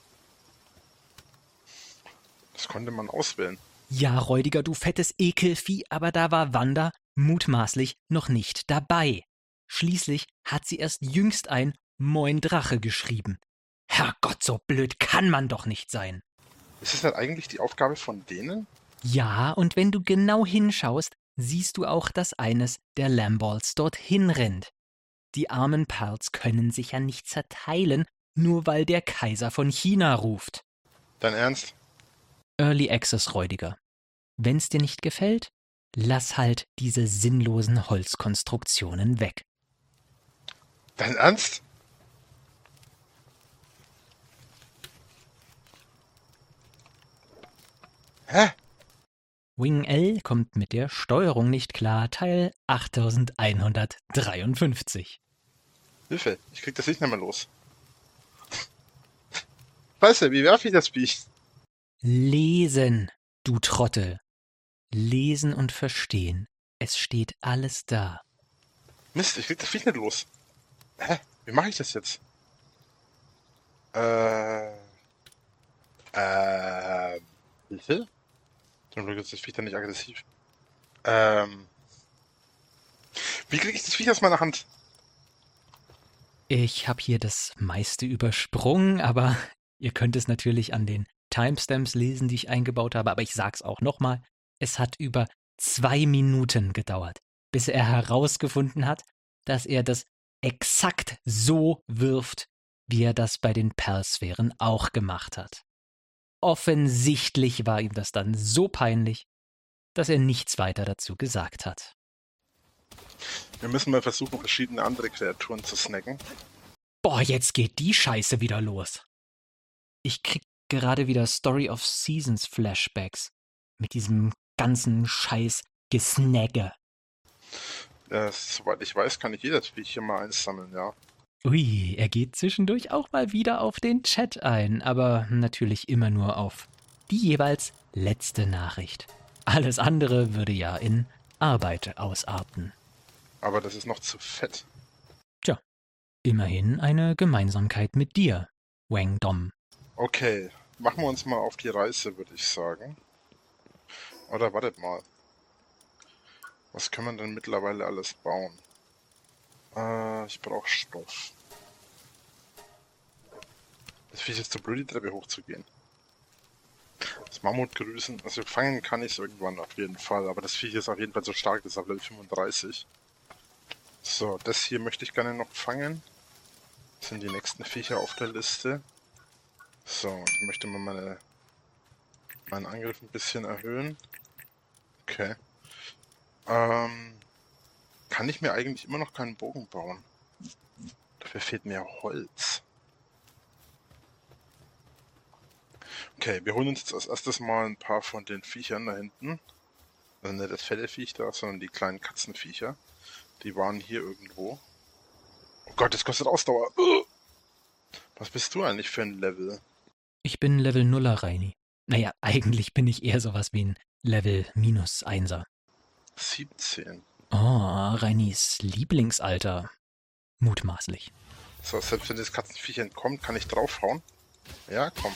Das konnte man auswählen. Ja, Räudiger, du fettes Ekelvieh, aber da war Wanda mutmaßlich noch nicht dabei. Schließlich hat sie erst jüngst ein Moin Drache geschrieben. Herrgott, so blöd kann man doch nicht sein. Ist das nicht eigentlich die Aufgabe von denen? Ja, und wenn du genau hinschaust, siehst du auch, dass eines der Lamballs dorthin rennt. Die armen Perls können sich ja nicht zerteilen, nur weil der Kaiser von China ruft. Dein Ernst? Early Access, Räudiger. Wenn's dir nicht gefällt, lass halt diese sinnlosen Holzkonstruktionen weg. Dein Ernst? Hä? Wing L kommt mit der Steuerung nicht klar, Teil achttausendeinhundertdreiundfünfzig. Hilfe, ich krieg das nicht mehr los. Scheiße, wie werfe ich das Viech? Lesen, du Trottel. Lesen und verstehen. Es steht alles da. Mist, ich krieg das Viech nicht los. Hä? Wie mache ich das jetzt? Äh... Äh... Hilfe? Zum Glück ist das Viech dann nicht aggressiv. Ähm... Wie kriege ich das Viech aus meiner Hand? Ich habe hier das meiste übersprungen, aber ihr könnt es natürlich an den Timestamps lesen, die ich eingebaut habe, aber ich sag's auch nochmal. Es hat über zwei Minuten gedauert, bis er herausgefunden hat, dass er das exakt so wirft, wie er das bei den Perlsphären auch gemacht hat. Offensichtlich war ihm das dann so peinlich, dass er nichts weiter dazu gesagt hat. Wir müssen mal versuchen, verschiedene andere Kreaturen zu snacken. Boah, jetzt geht die Scheiße wieder los. Ich krieg gerade wieder Story of Seasons Flashbacks mit diesem ganzen Scheiß Gesnagge. Ja, soweit ich weiß, kann ich jedes Viech hier mal einsammeln, ja. Ui, er geht zwischendurch auch mal wieder auf den Chat ein, aber natürlich immer nur auf die jeweils letzte Nachricht. Alles andere würde ja in Arbeit ausarten. Aber das ist noch zu fett. Tja, immerhin eine Gemeinsamkeit mit dir, Wang Dom. Okay, machen wir uns mal auf die Reise, würde ich sagen. Oder wartet mal. Was können wir denn mittlerweile alles bauen? Äh, ich brauche Stoff. Das Viech ist zu blöd, die Treppe hochzugehen. Das Mammutgrüßen, also fangen kann ich es irgendwann auf jeden Fall, aber das Viech ist auf jeden Fall so stark, das ist auf Level fünfunddreißig. So, das hier möchte ich gerne noch fangen. Das sind die nächsten Viecher auf der Liste. So, ich möchte mal meine, meinen Angriff ein bisschen erhöhen. Okay. Ähm, kann ich mir eigentlich immer noch keinen Bogen bauen? Dafür fehlt mir Holz. Okay, wir holen uns jetzt als erstes mal ein paar von den Viechern da hinten. Also nicht das fette Viech da, sondern die kleinen Katzenviecher. Die waren hier irgendwo. Oh Gott, das kostet Ausdauer. Was bist du eigentlich für ein Level? Ich bin Level Nuller, Reini. Naja, eigentlich bin ich eher sowas wie ein Level minus Einser. siebzehn. Oh, Reinis Lieblingsalter. Mutmaßlich. So, selbst wenn das Katzenviech entkommt, kann ich draufhauen? Ja, komm.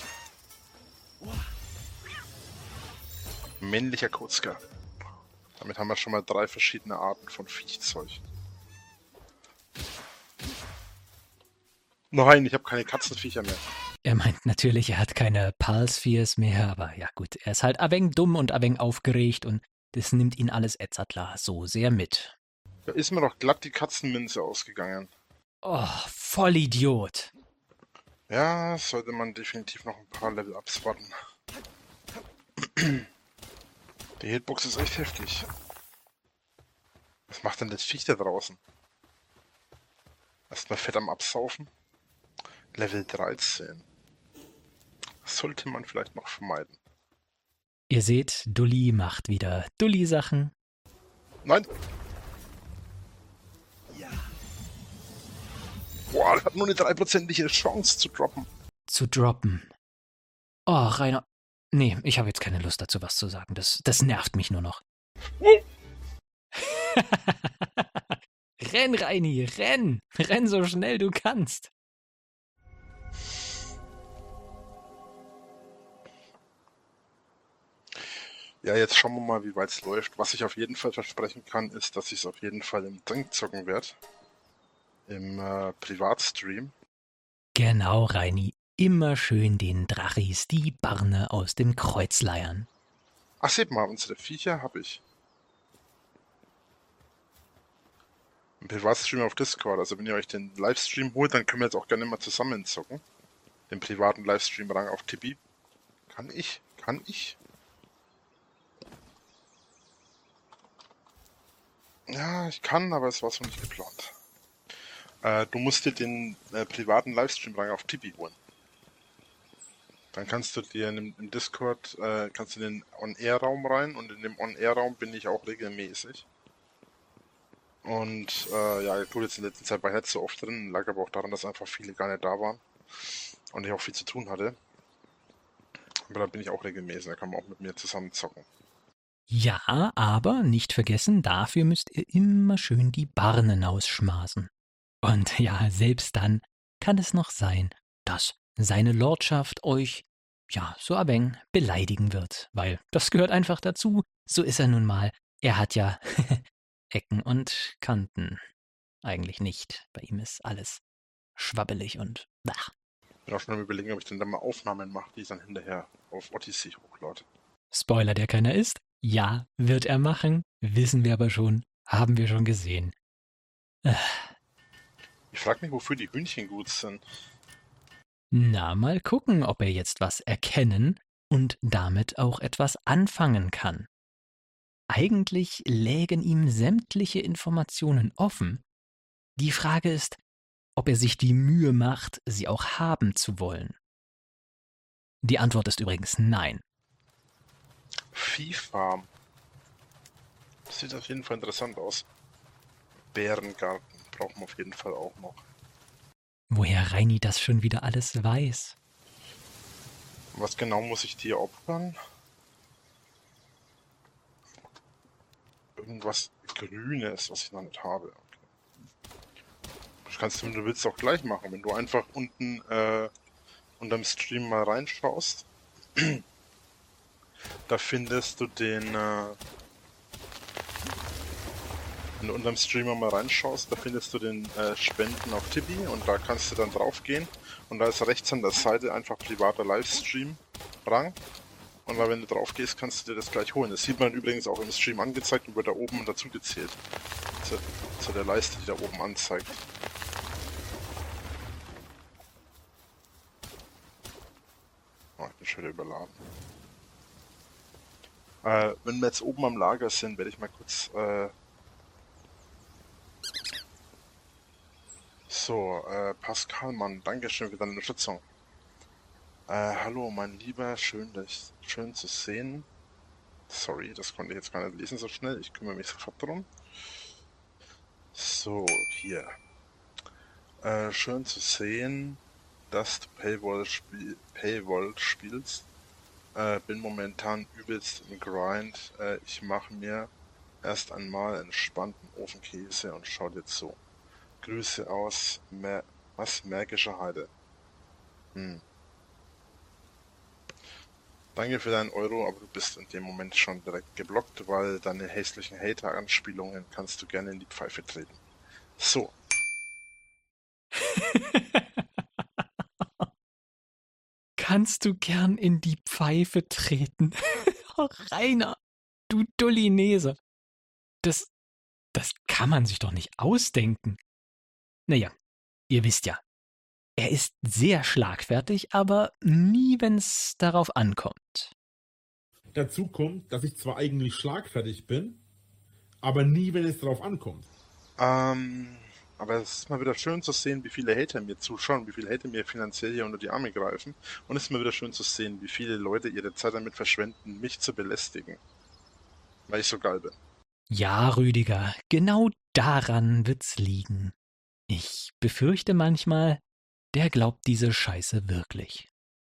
Männlicher Kurzker. Damit haben wir schon mal drei verschiedene Arten von Viechzeug. Nein, ich habe keine Katzenviecher mehr. Er meint natürlich, er hat keine Palspheres mehr, aber ja gut, er ist halt ein wenig dumm und ein wenig aufgeregt und das nimmt ihn alles Edzardler so sehr mit. Da ist mir doch glatt die Katzenminze ausgegangen. Oh, Vollidiot. Ja, sollte man definitiv noch ein paar Level-Ups warten. Die Hitbox ist echt heftig. Was macht denn das Viech da draußen? Erstmal fett am Absaufen. Level dreizehn. Das sollte man vielleicht noch vermeiden. Ihr seht, Dulli macht wieder Dulli-Sachen. Nein! Boah, das hat nur eine dreiprozentige Chance zu droppen. Zu droppen. Oh, Rainer. Nee, ich habe jetzt keine Lust dazu, was zu sagen. Das, das nervt mich nur noch. Renn, Reini, renn! Renn so schnell du kannst. Ja, jetzt schauen wir mal, wie weit es läuft. Was ich auf jeden Fall versprechen kann, ist, dass ich es auf jeden Fall im Drink zocken werde. Im äh, Privatstream. Genau, Reini. Immer schön den Drachis die Barne aus dem Kreuz leiern. Ach, seht mal, unsere Viecher habe ich. Im Privatstream auf Discord. Also wenn ihr euch den Livestream holt, dann können wir jetzt auch gerne mal zusammen zocken. Den privaten Livestream-Rang auf Tibi. Kann ich? Kann ich? Ja, ich kann, aber es war so nicht geplant. Äh, du musst dir den äh, privaten Livestream-Rang auf Tibi holen. Dann kannst du dir im, im Discord, äh, kannst du in den On-Air-Raum rein und in dem On-Air-Raum bin ich auch regelmäßig. Und äh, ja, gut, jetzt in der letzten Zeit war ich nicht so oft drin, lag aber auch daran, dass einfach viele gar nicht da waren und ich auch viel zu tun hatte. Aber da bin ich auch regelmäßig, da kann man auch mit mir zusammen zocken. Ja, aber nicht vergessen, dafür müsst ihr immer schön die Barnen ausschmasen. Und ja, selbst dann kann es noch sein, dass seine Lordschaft euch, ja, so ein wenig beleidigen wird, weil das gehört einfach dazu, so ist er nun mal. Er hat ja Ecken und Kanten. Eigentlich nicht. Bei ihm ist alles schwabbelig und ach. Ich bin auch schon am Überlegen, ob ich dann, dann mal Aufnahmen mache, die ich dann hinterher auf Odyssey hochlade. Spoiler, der keiner ist. Ja, wird er machen, wissen wir aber schon, haben wir schon gesehen. Äh, Ich frage mich, wofür die Hühnchen gut sind. Na, mal gucken, ob er jetzt was erkennen und damit auch etwas anfangen kann. Eigentlich lägen ihm sämtliche Informationen offen. Die Frage ist, ob er sich die Mühe macht, sie auch haben zu wollen. Die Antwort ist übrigens nein. Viehfarm. Das sieht auf jeden Fall interessant aus. Bärengarten brauchen wir auf jeden Fall auch noch. Woher Reini das schon wieder alles weiß? Was genau muss ich dir opfern? Irgendwas Grünes, was ich noch nicht habe. Okay. Das kannst du, wenn du willst, auch gleich machen. Wenn du einfach unten äh, unterm Stream mal reinschaust, da findest du den... Äh, Wenn du unterm Streamer mal reinschaust, da findest du den äh, Spenden auf Tibi und da kannst du dann drauf gehen und da ist rechts an der Seite einfach privater Livestream Rang und da, wenn du drauf gehst, kannst du dir das gleich holen. Das sieht man übrigens auch im Stream angezeigt und wird da oben dazu gezählt. Zu, zu der Leiste, die da oben anzeigt. Oh, ich bin schon wieder überladen. Äh, wenn wir jetzt oben am Lager sind, werde ich mal kurz... Äh, So, äh, Pascal, Mann, Dankeschön für deine Unterstützung. Äh, hallo, mein Lieber, schön, dich, schön zu sehen. Sorry, das konnte ich jetzt gar nicht lesen so schnell, ich kümmere mich sofort drum. So, hier. Äh, schön zu sehen, dass du Paywall, spiel Paywall spielst. Äh, bin momentan übelst im Grind. Äh, ich mache mir erst einmal entspannten Ofenkäse und schau dir zu. Grüße aus Mer was? Märkischer Heide. Hm. Danke für deinen Euro, aber du bist in dem Moment schon direkt geblockt, weil deine hässlichen Hater-Anspielungen kannst du gerne in die Pfeife treten. So. Kannst du gern in die Pfeife treten? Oh, Rainer, du Dullinese. Das, das kann man sich doch nicht ausdenken. Naja, ihr wisst ja, er ist sehr schlagfertig, aber nie, wenn's darauf ankommt. Dazu kommt, dass ich zwar eigentlich schlagfertig bin, aber nie, wenn es darauf ankommt. Ähm, aber es ist mal wieder schön zu sehen, wie viele Hater mir zuschauen, wie viele Hater mir finanziell hier unter die Arme greifen. Und es ist mal wieder schön zu sehen, wie viele Leute ihre Zeit damit verschwenden, mich zu belästigen. Weil ich so geil bin. Ja, Rüdiger, genau daran wird's liegen. Ich befürchte manchmal, der glaubt diese Scheiße wirklich.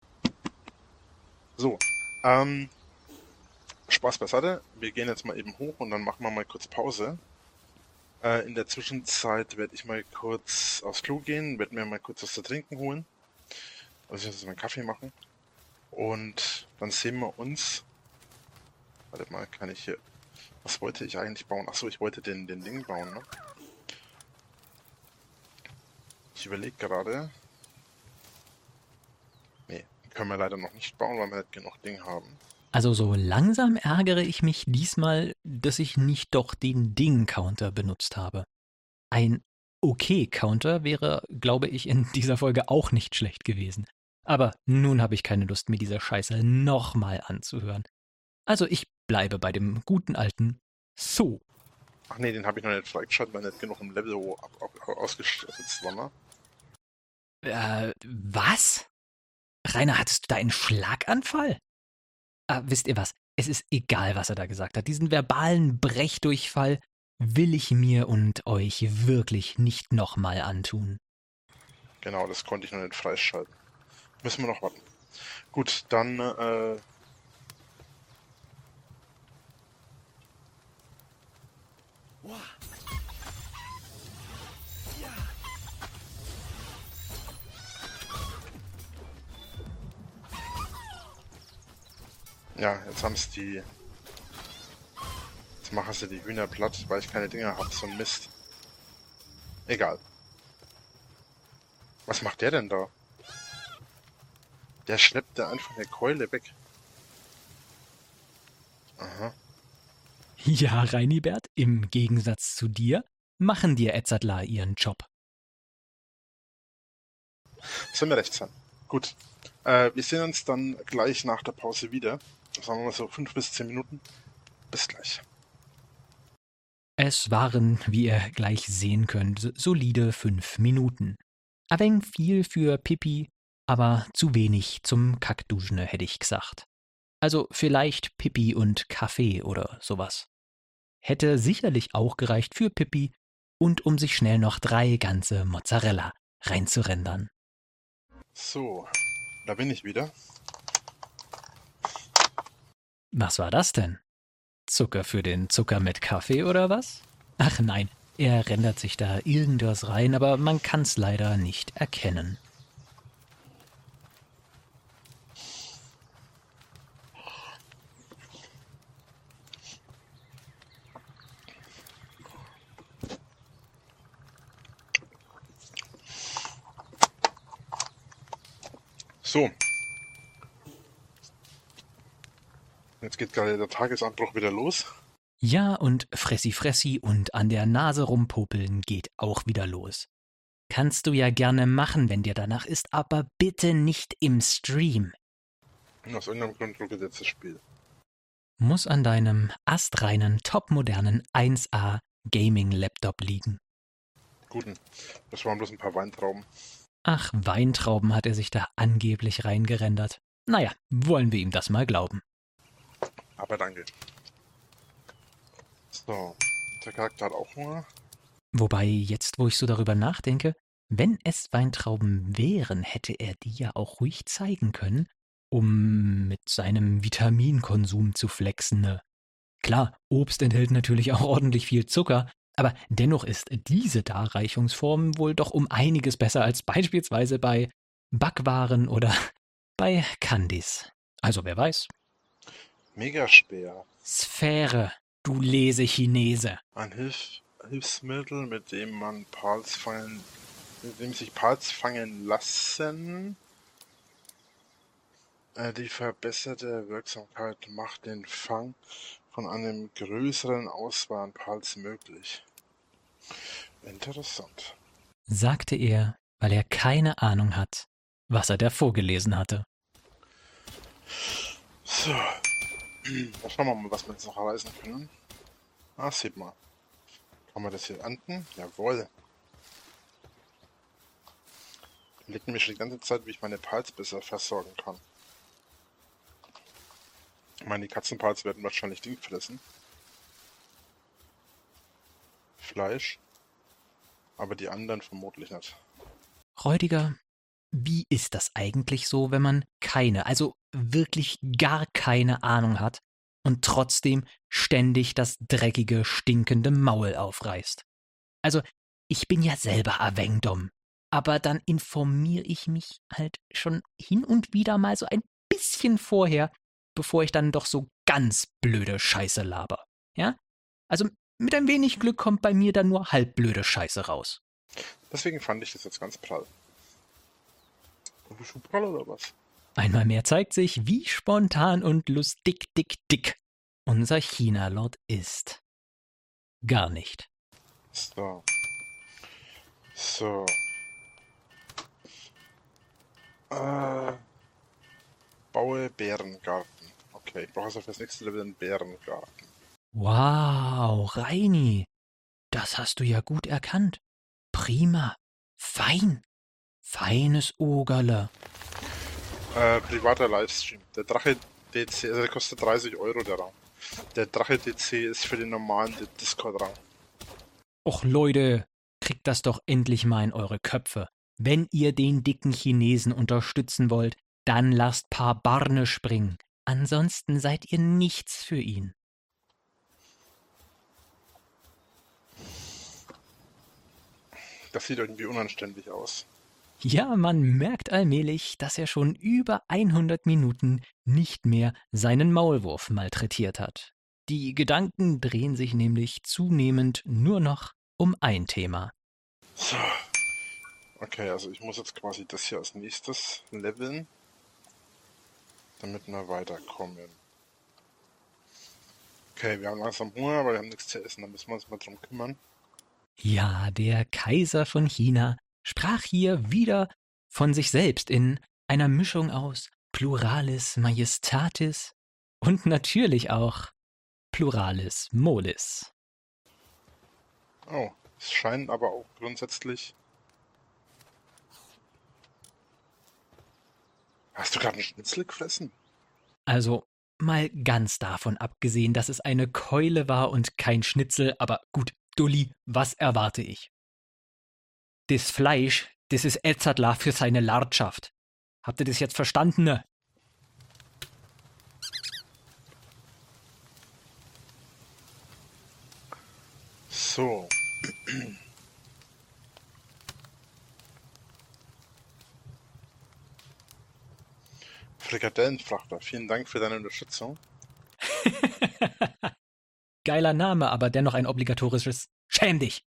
So, ähm, Spaß beiseite. Wir gehen jetzt mal eben hoch und dann machen wir mal kurz Pause. Äh, in der Zwischenzeit werde ich mal kurz aufs Klo gehen, werde mir mal kurz was zu trinken holen. Also ich muss meinen Kaffee machen. Und dann sehen wir uns. Warte mal, kann ich hier... Was wollte ich eigentlich bauen? Achso, ich wollte den, den Ding bauen, ne? Ich überlege gerade. Nee, können wir leider noch nicht bauen, weil wir nicht genug Ding haben. Also so langsam ärgere ich mich diesmal, dass ich nicht doch den Ding-Counter benutzt habe. Ein Okay-Counter wäre, glaube ich, in dieser Folge auch nicht schlecht gewesen. Aber nun habe ich keine Lust, mir diese Scheiße nochmal anzuhören. Also ich bleibe bei dem guten alten So. Ach nee, den habe ich noch nicht freigeschaltet, weil nicht genug im Level ab, ab, ausgestattet war, ne? Äh, was? Rainer, hattest du da einen Schlaganfall? Ah, wisst ihr was? Es ist egal, was er da gesagt hat. Diesen verbalen Brechdurchfall will ich mir und euch wirklich nicht nochmal antun. Genau, das konnte ich noch nicht freischalten. Müssen wir noch warten. Gut, dann äh, ja, jetzt haben es die. Jetzt machen sie die Hühner platt, weil ich keine Dinger habe, so ein Mist. Egal. Was macht der denn da? Der schleppt da einfach eine Keule weg. Aha. Ja, Reinibert, im Gegensatz zu dir machen dir Edzardler ihren Job. Soll mir recht sein. Gut. Äh, wir sehen uns dann gleich nach der Pause wieder. Sagen wir mal so fünf bis zehn Minuten. Bis gleich. Es waren, wie ihr gleich sehen könnt, solide fünf Minuten. Ein viel für Pipi, aber zu wenig zum Kackduschne, hätte ich gesagt. Also vielleicht Pipi und Kaffee oder sowas. Hätte sicherlich auch gereicht für Pipi und um sich schnell noch drei ganze Mozzarella reinzurendern. So, da bin ich wieder. Was war das denn? Zucker für den Zucker mit Kaffee oder was? Ach nein, er rendert sich da irgendwas rein, aber man kann's leider nicht erkennen. So. Jetzt geht gerade der Tagesanbruch wieder los. Ja, und Fressi Fressi und an der Nase rumpopeln geht auch wieder los. Kannst du ja gerne machen, wenn dir danach ist, aber bitte nicht im Stream. Und aus irgendeinem Grund ruckelt jetzt das Spiel. Muss an deinem astreinen, topmodernen eins A Gaming-Laptop liegen. Guten. Das waren bloß ein paar Weintrauben. Ach, Weintrauben hat er sich da angeblich reingerendert. Naja, wollen wir ihm das mal glauben. Aber danke. So, der Charakter hat auch Hunger. Wobei, jetzt wo ich so darüber nachdenke, wenn es Weintrauben wären, hätte er die ja auch ruhig zeigen können, um mit seinem Vitaminkonsum zu flexen. Ne? Klar, Obst enthält natürlich auch ordentlich viel Zucker, aber dennoch ist diese Darreichungsform wohl doch um einiges besser als beispielsweise bei Backwaren oder bei Candies. Also wer weiß. Megaspeer. Sphäre, du Lesechinese. Ein Hilf Hilfsmittel, mit dem man Pals fangen, mit dem sich Pals fangen lassen. Äh, die verbesserte Wirksamkeit macht den Fang von einem größeren Auswahl an Pals möglich. Interessant. Sagte er, weil er keine Ahnung hat, was er da vorgelesen hatte. So. Dann schauen wir mal, was wir jetzt noch reisen können. Ah, sieht mal. Kann man das hier ernten? Jawohl. Legt nämlich schon die ganze Zeit, wie ich meine Pals besser versorgen kann. Ich meine, die Katzenpals werden wahrscheinlich Ding fressen. Fleisch. Aber die anderen vermutlich nicht. Räudiger, wie ist das eigentlich so, wenn man keine, also wirklich gar keine Ahnung hat und trotzdem ständig das dreckige, stinkende Maul aufreißt? Also, ich bin ja selber ein wenig dumm, aber dann informiere ich mich halt schon hin und wieder mal so ein bisschen vorher, bevor ich dann doch so ganz blöde Scheiße laber. Ja? Also, mit ein wenig Glück kommt bei mir dann nur halb blöde Scheiße raus. Deswegen fand ich das jetzt ganz prall. Bist du prall oder was? Einmal mehr zeigt sich, wie spontan und lustig dick dick unser China-Lord ist. Gar nicht. So. So. Äh, baue Bärengarten. Okay, ich brauche also fürs nächste Level einen Bärengarten. Wow, Reini, das hast du ja gut erkannt. Prima, fein, feines Ogerle. Äh, privater Livestream. Der Drache D C, also der kostet dreißig Euro der Raum. Der Drache D C ist für den normalen Discord-Raum. Och Leute, kriegt das doch endlich mal in eure Köpfe. Wenn ihr den dicken Chinesen unterstützen wollt, dann lasst paar Barne springen. Ansonsten seid ihr nichts für ihn. Das sieht irgendwie unanständig aus. Ja, man merkt allmählich, dass er schon über hundert Minuten nicht mehr seinen Maulwurf malträtiert hat. Die Gedanken drehen sich nämlich zunehmend nur noch um ein Thema. So. Okay, also ich muss jetzt quasi das hier als nächstes leveln, damit wir weiterkommen. Okay, wir haben langsam Hunger, aber wir haben nichts zu essen, da müssen wir uns mal drum kümmern. Ja, der Kaiser von China sprach hier wieder von sich selbst in einer Mischung aus Pluralis Majestatis und natürlich auch Pluralis Molis. Oh, es scheint aber auch grundsätzlich... Hast du gerade einen Schnitzel gefressen? Also mal ganz davon abgesehen, dass es eine Keule war und kein Schnitzel, aber gut, Dulli, was erwarte ich? Das Fleisch, das ist Edzardler für seine Lardschaft. Habt ihr das jetzt verstanden? Ne? So. Frikadellenfrachter, vielen Dank für deine Unterstützung. Geiler Name, aber dennoch ein obligatorisches Schäm dich.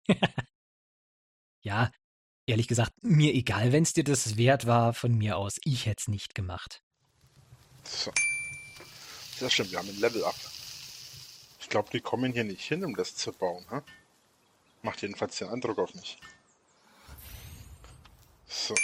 Ja, ehrlich gesagt, mir egal, wenn es dir das wert war, von mir aus. Ich hätte es nicht gemacht. So. Sehr schön, wir haben ein Level-Up. Ich glaube, die kommen hier nicht hin, um das zu bauen. Hm? Macht jedenfalls den Eindruck auf mich. So.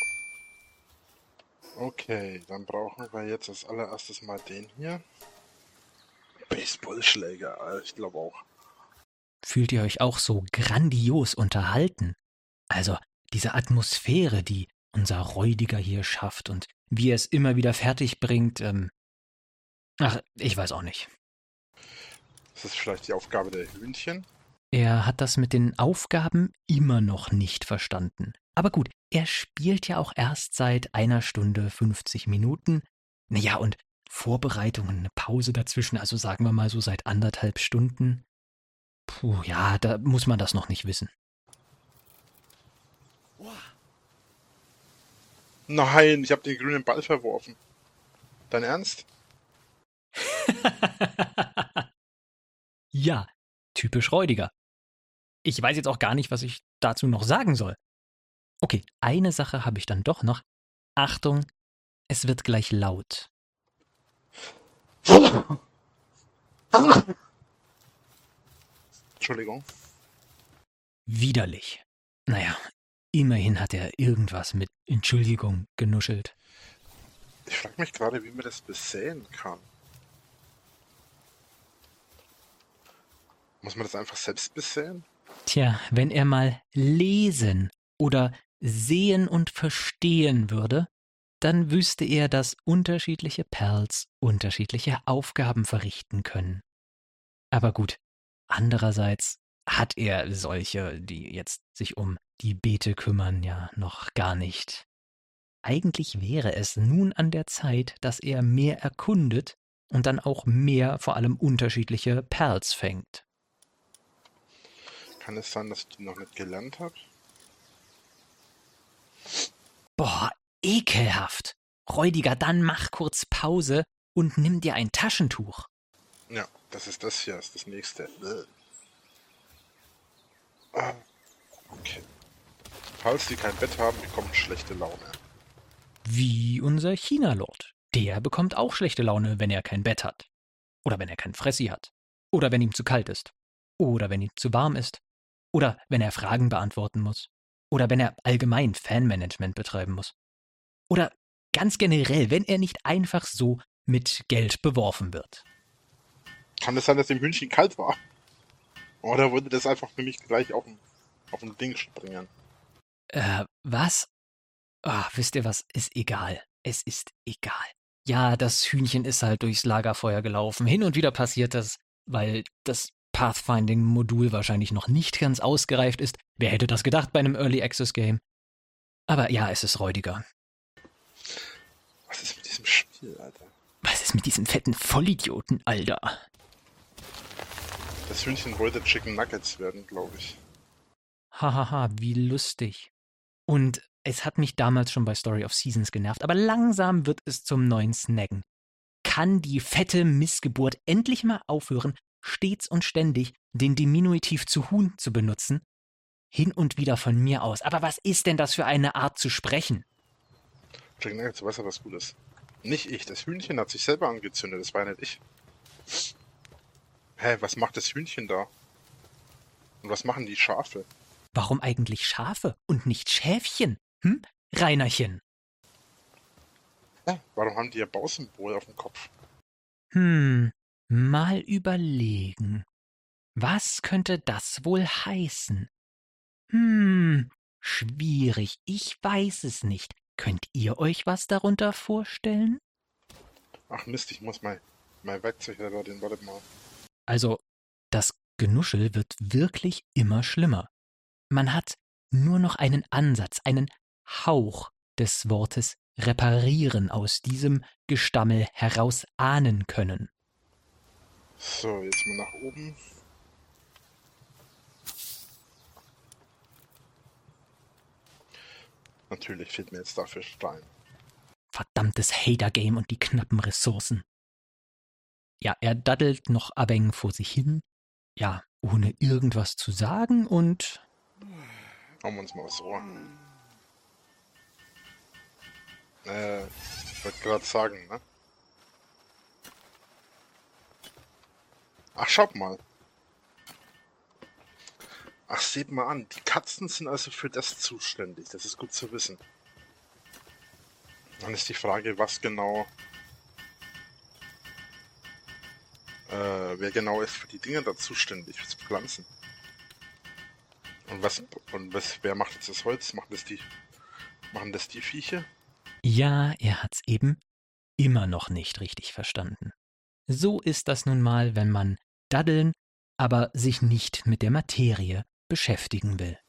Okay, dann brauchen wir jetzt als allererstes mal den hier. Baseballschläger, ich glaube auch. Fühlt ihr euch auch so grandios unterhalten? Also diese Atmosphäre, die unser Räudiger hier schafft und wie er es immer wieder fertig bringt, ähm, ach, ich weiß auch nicht. Das ist vielleicht die Aufgabe der Hühnchen. Er hat das mit den Aufgaben immer noch nicht verstanden. Aber gut, er spielt ja auch erst seit einer Stunde fünfzig Minuten. Naja, und Vorbereitungen, eine Pause dazwischen, also sagen wir mal so seit anderthalb Stunden. Puh, ja, da muss man das noch nicht wissen. Nein, ich habe den grünen Ball verworfen. Dein Ernst? Ja, typisch Räudiger. Ich weiß jetzt auch gar nicht, was ich dazu noch sagen soll. Okay, eine Sache habe ich dann doch noch. Achtung, es wird gleich laut. Entschuldigung. Widerlich. Naja, immerhin hat er irgendwas mit Entschuldigung genuschelt. Ich frage mich gerade, wie man das besäen kann. Muss man das einfach selbst besäen? Tja, wenn er mal lesen oder sehen und verstehen würde, dann wüsste er, dass unterschiedliche Perls unterschiedliche Aufgaben verrichten können. Aber gut, andererseits hat er solche, die jetzt sich um die Beete kümmern, ja noch gar nicht. Eigentlich wäre es nun an der Zeit, dass er mehr erkundet und dann auch mehr, vor allem unterschiedliche Perls fängt. Kann es sein, dass ich die noch nicht gelernt habe? Boah, ekelhaft. Räudiger, dann mach kurz Pause und nimm dir ein Taschentuch. Ja, das ist das hier, das ist das nächste. Ah, okay. Falls sie kein Bett haben, bekommen schlechte Laune. Wie unser China-Lord. Der bekommt auch schlechte Laune, wenn er kein Bett hat. Oder wenn er kein Fressi hat. Oder wenn ihm zu kalt ist. Oder wenn ihm zu warm ist. Oder wenn er Fragen beantworten muss. Oder wenn er allgemein Fanmanagement betreiben muss. Oder ganz generell, wenn er nicht einfach so mit Geld beworfen wird. Kann es sein, dass dem Hühnchen kalt war? Oder würde das einfach für mich gleich auf ein, auf ein Ding springen? Äh, was? Ah, wisst ihr was? Ist egal. Es ist egal. Ja, das Hühnchen ist halt durchs Lagerfeuer gelaufen. Hin und wieder passiert das, weil das Pathfinding-Modul wahrscheinlich noch nicht ganz ausgereift ist. Wer hätte das gedacht bei einem Early Access Game? Aber ja, es ist räudiger. Was ist mit diesem Spiel, Alter? Was ist mit diesem fetten Vollidioten, Alter? Das Hühnchen wollte Chicken Nuggets werden, glaube ich. Hahaha, wie lustig. Und es hat mich damals schon bei Story of Seasons genervt, aber langsam wird es zum neuen Snaggen. Kann die fette Missgeburt endlich mal aufhören, stets und ständig den Diminutiv zu Huhn zu benutzen? Hin und wieder von mir aus. Aber was ist denn das für eine Art zu sprechen? Chicken Nuggets, du weißt ja, was gut ist. Nicht ich, das Hühnchen hat sich selber angezündet, das war ja nicht ich. Hä, was macht das Hühnchen da? Und was machen die Schafe? Warum eigentlich Schafe und nicht Schäfchen? Hm? Reinerchen. Hä, warum haben die ihr Bausymbol auf dem Kopf? Hm, mal überlegen. Was könnte das wohl heißen? Hm, schwierig, ich weiß es nicht. Könnt ihr euch was darunter vorstellen? Ach Mist, ich muss mein, mein Werkzeug da den, warte mal. Also, das Genuschel wird wirklich immer schlimmer. Man hat nur noch einen Ansatz, einen Hauch des Wortes reparieren aus diesem Gestammel heraus ahnen können. So, jetzt mal nach oben. Natürlich fehlt mir jetzt dafür Stein. Verdammtes Hater-Game und die knappen Ressourcen. Ja, er daddelt noch Abeng vor sich hin, ja, ohne irgendwas zu sagen und... Hauen wir uns mal aufs Ohr. Äh, ich wollte gerade sagen, ne? Ach, schaut mal. Ach, seht mal an, die Katzen sind also für das zuständig. Das ist gut zu wissen. Dann ist die Frage, was genau... Äh, wer genau ist für die Dinge da zuständig, fürs Pflanzen. Und was, und was, wer macht jetzt das Holz? Machen das die, machen das die Viecher? Ja, er hat's eben immer noch nicht richtig verstanden. So ist das nun mal, wenn man daddeln, aber sich nicht mit der Materie beschäftigen will.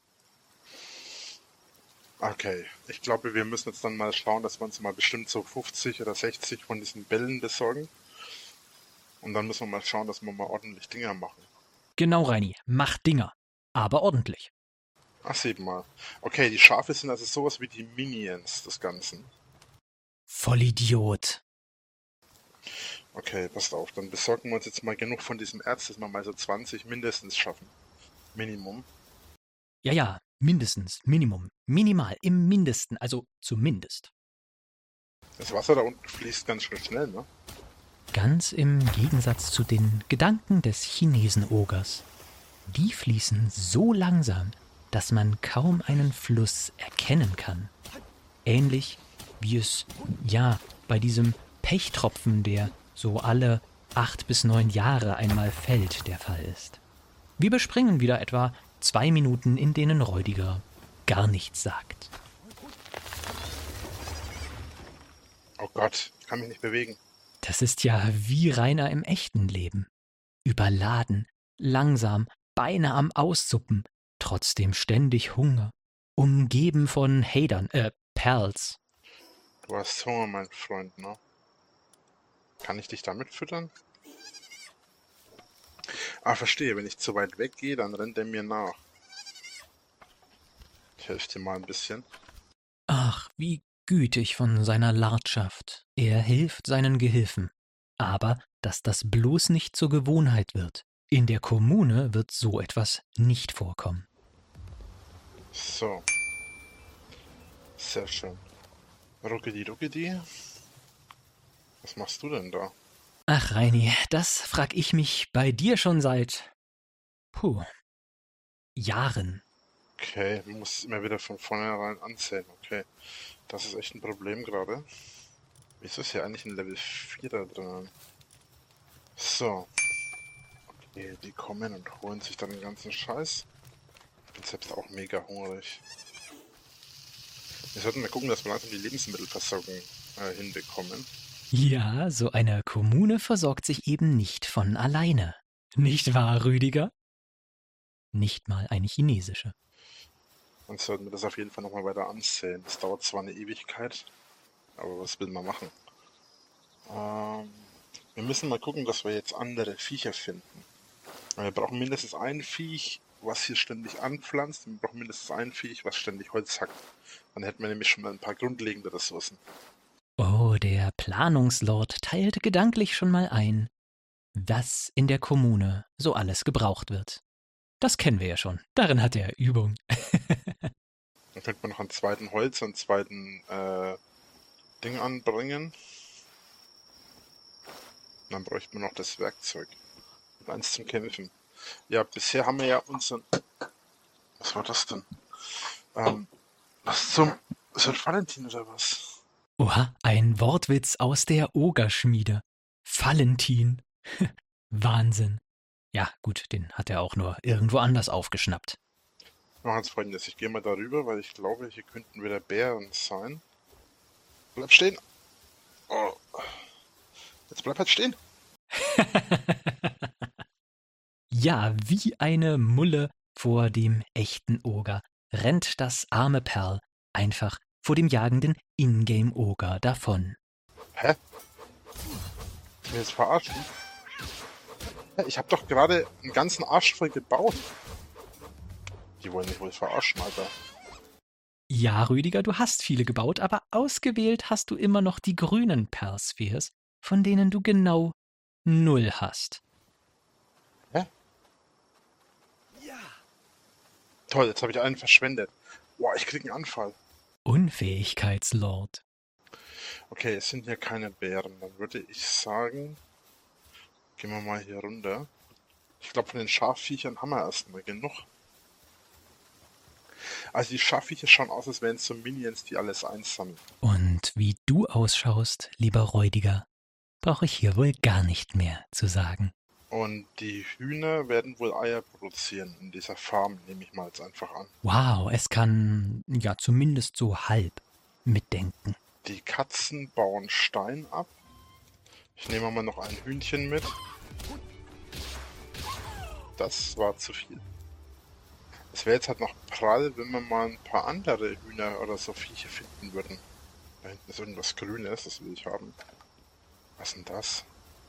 Okay, ich glaube, wir müssen jetzt dann mal schauen, dass wir uns mal bestimmt so fünfzig oder sechzig von diesen Bällen besorgen. Und dann müssen wir mal schauen, dass wir mal ordentlich Dinger machen. Genau, Reini, mach Dinger, aber ordentlich. Ach, seht mal. Okay, die Schafe sind also sowas wie die Minions des Ganzen. Vollidiot. Okay, passt auf, dann besorgen wir uns jetzt mal genug von diesem Erz, dass wir mal so zwanzig mindestens schaffen. Minimum. Ja, ja, mindestens, Minimum, minimal, im Mindesten, also zumindest. Das Wasser da unten fließt ganz schön schnell, ne? Ganz im Gegensatz zu den Gedanken des Chinesen-Ogers. Die fließen so langsam, dass man kaum einen Fluss erkennen kann. Ähnlich wie es, ja, bei diesem Pechtropfen, der so alle acht bis neun Jahre einmal fällt, der Fall ist. Wir bespringen wieder etwa zwei Minuten, in denen Räudiger gar nichts sagt. Oh Gott, ich kann mich nicht bewegen. Das ist ja wie Rainer im echten Leben. Überladen, langsam, beinahe am Aussuppen, trotzdem ständig Hunger. Umgeben von Hadern, äh, Perls. Du hast Hunger, mein Freund, ne? Kann ich dich damit füttern? Ah, verstehe, wenn ich zu weit weggehe, dann rennt er mir nach. Ich helfe dir mal ein bisschen. Ach, wie gütig von seiner Lardschaft. Er hilft seinen Gehilfen. Aber, dass das bloß nicht zur Gewohnheit wird. In der Kommune wird so etwas nicht vorkommen. So. Sehr schön. Ruckidi, ruckidi. Was machst du denn da? Ach, Reini, das frag ich mich bei dir schon seit... Puh. Jahren. Okay, du musst immer wieder von vornherein anzählen. Okay, das ist echt ein Problem gerade. Wieso ist hier eigentlich ein Level vier da drin? So. Okay, die kommen und holen sich dann den ganzen Scheiß. Ich bin selbst auch mega hungrig. Wir sollten mal gucken, dass wir langsam die Lebensmittelversorgung äh, hinbekommen. Ja, so eine Kommune versorgt sich eben nicht von alleine. Nicht wahr, Rüdiger? Nicht mal eine chinesische. Dann sollten wir das auf jeden Fall nochmal weiter ansehen. Das dauert zwar eine Ewigkeit, aber was will man machen? Ähm, wir müssen mal gucken, dass wir jetzt andere Viecher finden. Wir brauchen mindestens ein Viech, was hier ständig anpflanzt. Und wir brauchen mindestens ein Viech, was ständig Holz hackt. Dann hätten wir nämlich schon mal ein paar grundlegende Ressourcen. Oh, der Planungslord teilt gedanklich schon mal ein, was in der Kommune so alles gebraucht wird. Das kennen wir ja schon. Darin hat er Übung. Dann könnte man noch einen zweiten Holz und einen zweiten äh, Ding anbringen. Und dann bräuchte man noch das Werkzeug. Und eins zum Kämpfen. Ja, bisher haben wir ja unseren... Was war das denn? Ähm, was zum... Ist das Valentin oder was? Oha, ein Wortwitz aus der Ogerschmiede. Valentin. Wahnsinn. Ja, gut, den hat er auch nur irgendwo anders aufgeschnappt. Wir machen es folgendes. Ich gehe mal darüber, weil ich glaube, hier könnten wieder Bären sein. Bleib stehen. Oh. Jetzt bleib halt stehen. Ja, wie eine Mulle vor dem echten Oger rennt das arme Perl einfach vor dem jagenden Ingame-Oger davon. Hä? Ich will jetzt verarschen. Hä? Ich habe doch gerade einen ganzen Arsch voll gebaut. Die wollen mich wohl verarschen, Alter. Ja, Rüdiger, du hast viele gebaut, aber ausgewählt hast du immer noch die grünen Perlspheres, von denen du genau null hast. Hä? Toll, jetzt habe ich einen verschwendet. Boah, ich krieg einen Anfall. Unfähigkeitslord. Okay, es sind hier keine Bären. Dann würde ich sagen, gehen wir mal hier runter. Ich glaube, von den Schafviechern haben wir erstmal genug. Also die Schafviecher schauen aus, als wären es so Minions, die alles einsammeln. Und wie du ausschaust, lieber Räudiger, brauche ich hier wohl gar nicht mehr zu sagen. Und die Hühner werden wohl Eier produzieren in dieser Farm, nehme ich mal jetzt einfach an. Wow, es kann ja zumindest so halb mitdenken. Die Katzen bauen Stein ab. Ich nehme mal noch ein Hühnchen mit. Das war zu viel. Es wäre jetzt halt noch prall, wenn wir mal ein paar andere Hühner oder so Viecher finden würden. Da hinten ist irgendwas Grünes, das will ich haben. Was ist denn das?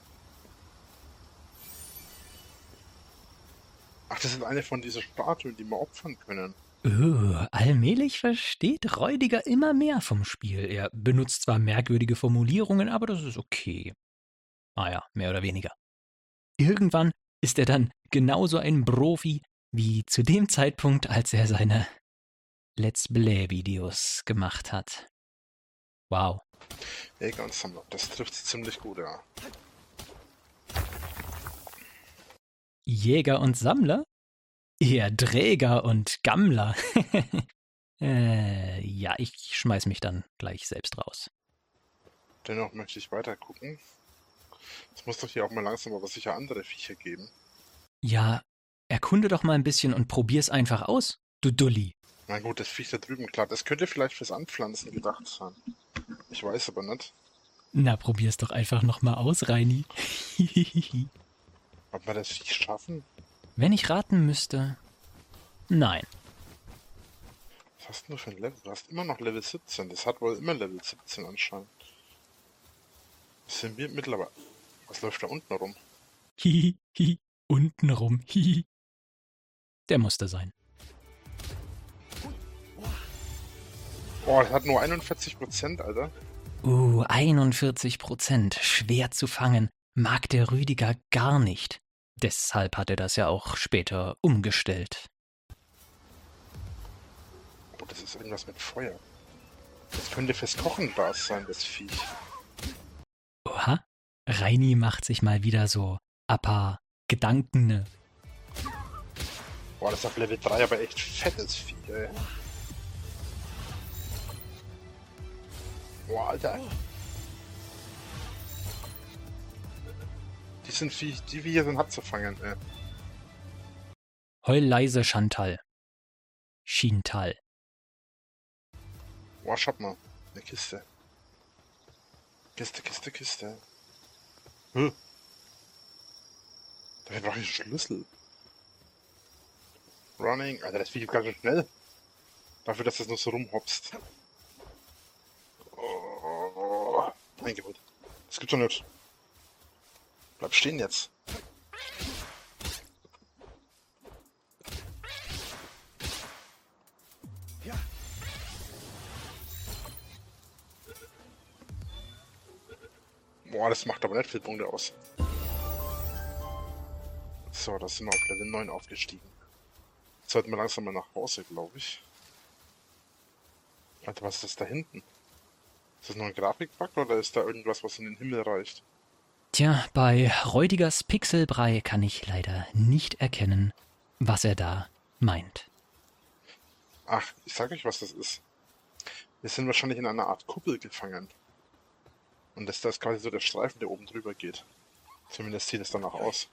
Ach, das ist eine von diesen Statuen, die wir opfern können. Oh, allmählich versteht Räudiger immer mehr vom Spiel. Er benutzt zwar merkwürdige Formulierungen, aber das ist okay. Ah ja, mehr oder weniger. Irgendwann ist er dann genauso ein Profi wie zu dem Zeitpunkt, als er seine Let's Play-Videos gemacht hat. Wow. Jäger und Sammler, das trifft ziemlich gut, ja. Jäger und Sammler? Eher Träger und Gammler. äh, ja, ich schmeiß mich dann gleich selbst raus. Dennoch möchte ich weiter gucken. Es muss doch hier auch mal langsam aber sicher andere Viecher geben. Ja, erkunde doch mal ein bisschen und probier's einfach aus, du Dulli. Na gut, das Viech da drüben, klar, das könnte vielleicht fürs Anpflanzen gedacht sein. Ich weiß aber nicht. Na, probier's doch einfach nochmal aus, Reini. Ob wir das Viech schaffen? Wenn ich raten müsste, nein. Was hast du für ein Level? Du hast immer noch Level siebzehn. Das hat wohl immer Level siebzehn anscheinend. Was sind wir mittlerweile? Was läuft da unten rum? Hihi, hihi, untenrum, hihi. Der musste sein. Boah, das hat nur einundvierzig Prozent, Alter. Uh, einundvierzig Prozent. Schwer zu fangen. Mag der Rüdiger gar nicht. Deshalb hat er das ja auch später umgestellt. Oh, das ist irgendwas mit Feuer. Das könnte fürs Kochen da sein, das Viech. Oha, Reini macht sich mal wieder so ein paar Gedanken, ne? Boah, das ist auf Level drei aber echt fettes Viech, ey. Boah, Alter. Die sind Viech, die wir hier sind abzufangen, ey. Heul leise, Chantal. Schintal. Boah, schaut mal. Eine Kiste. Kiste, Kiste, Kiste. Hm. Dafür brauche ich einen Schlüssel. Running. Alter, das Video ganz schön schnell. Dafür, dass das nur so rumhopst. Oh, mein Geburt. Das gibt's doch nicht. Bleib stehen jetzt. Boah, das macht aber nicht viel Punkte aus. So, da sind wir auf Level neun aufgestiegen. Jetzt sollten wir langsam mal nach Hause, glaube ich. Alter, was ist das da hinten? Ist das nur ein Grafikbug oder ist da irgendwas, was in den Himmel reicht? Tja, bei Räudigers Pixelbrei kann ich leider nicht erkennen, was er da meint. Ach, ich sag euch, was das ist. Wir sind wahrscheinlich in einer Art Kuppel gefangen. Und das da ist quasi so der Streifen, der oben drüber geht. Zumindest sieht es danach aus.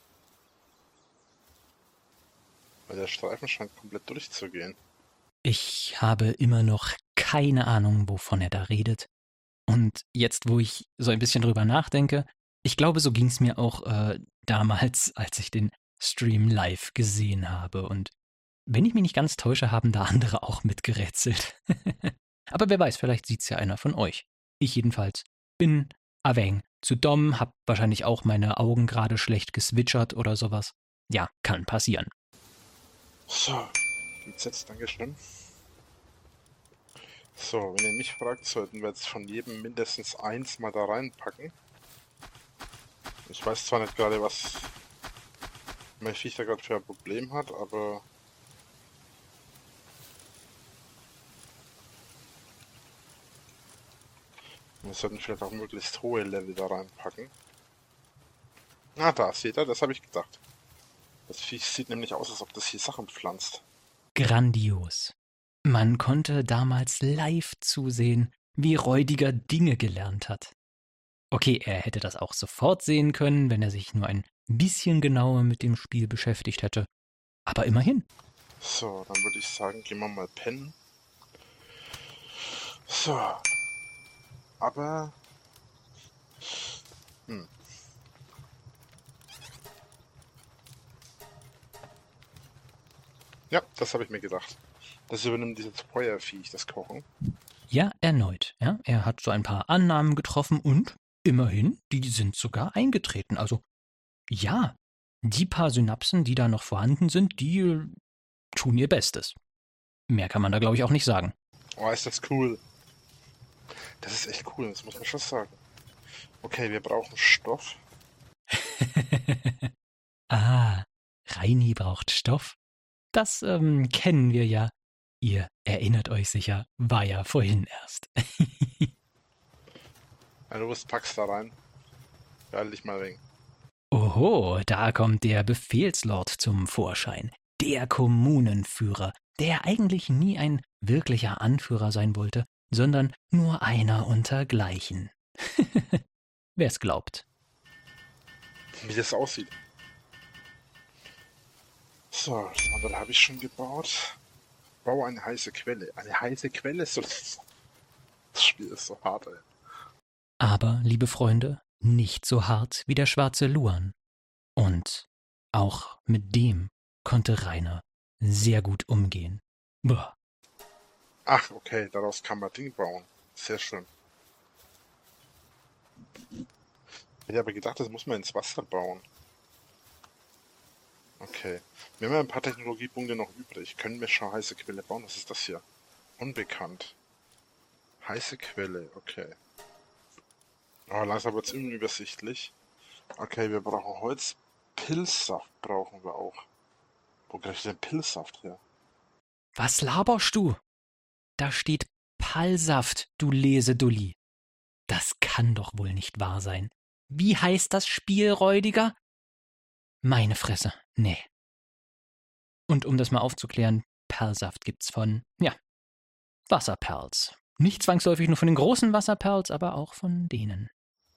Weil der Streifen scheint komplett durchzugehen. Ich habe immer noch keine Ahnung, wovon er da redet. Und jetzt, wo ich so ein bisschen drüber nachdenke, ich glaube, so ging es mir auch äh, damals, als ich den Stream live gesehen habe. Und wenn ich mich nicht ganz täusche, haben da andere auch mitgerätselt. Aber wer weiß, vielleicht sieht's ja einer von euch. Ich jedenfalls bin Aveng zu Dom, hab wahrscheinlich auch meine Augen gerade schlecht geswitchert oder sowas. Ja, kann passieren. So, geht's jetzt, Dankeschön. So, wenn ihr mich fragt, sollten wir jetzt von jedem mindestens eins mal da reinpacken. Ich weiß zwar nicht gerade, was mein Viech da gerade für ein Problem hat, aber wir sollten vielleicht auch möglichst hohe Level da reinpacken. Na, da seht ihr, das habe ich gedacht. Das Viech sieht nämlich aus, als ob das hier Sachen pflanzt. Grandios. Man konnte damals live zusehen, wie Räudiger Dinge gelernt hat. Okay, er hätte das auch sofort sehen können, wenn er sich nur ein bisschen genauer mit dem Spiel beschäftigt hätte. Aber immerhin. So, dann würde ich sagen, gehen wir mal pennen. So. Aber... Hm. Ja, das habe ich mir gedacht. Das übernimmt dieses Feuerviech, das Kochen. Ja, erneut. Ja, er hat so ein paar Annahmen getroffen und immerhin, die sind sogar eingetreten. Also ja, die paar Synapsen, die da noch vorhanden sind, die äh, tun ihr Bestes. Mehr kann man da, glaube ich, auch nicht sagen. Oh, ist das cool. Das ist echt cool, das muss man schon sagen. Okay, wir brauchen Stoff. Ah, Reini braucht Stoff. Das ähm, kennen wir ja. Ihr erinnert euch sicher, war ja vorhin erst. Wenn du was packst da rein, beeil dich mal wegen. Oho, da kommt der Befehlslord zum Vorschein. Der Kommunenführer, der eigentlich nie ein wirklicher Anführer sein wollte, sondern nur einer untergleichen. Wer's glaubt. Wie das aussieht. So, das andere habe ich schon gebaut. Bau eine heiße Quelle. Eine heiße Quelle? So, das Spiel ist so hart, ey. Aber, liebe Freunde, nicht so hart wie der schwarze Luan. Und auch mit dem konnte Rainer sehr gut umgehen. Boah. Ach, okay, daraus kann man Ding bauen. Sehr schön. Ich hätte aber gedacht, das muss man ins Wasser bauen. Okay. Wir haben ja ein paar Technologiepunkte noch übrig. Können wir schon heiße Quelle bauen? Was ist das hier? Unbekannt. Heiße Quelle, okay. Aber langsam wird es unübersichtlich. Okay, wir brauchen Holz. Pilzsaft brauchen wir auch. Wo krieg ich denn Pilzsaft her? Was laberst du? Da steht Pallsaft, du Lesedulli. Das kann doch wohl nicht wahr sein. Wie heißt das Spiel, Räudiger? Meine Fresse, nee. Und um das mal aufzuklären, Perlsaft gibt's von, ja, Wasserperls. Nicht zwangsläufig nur von den großen Wasserperls, aber auch von denen.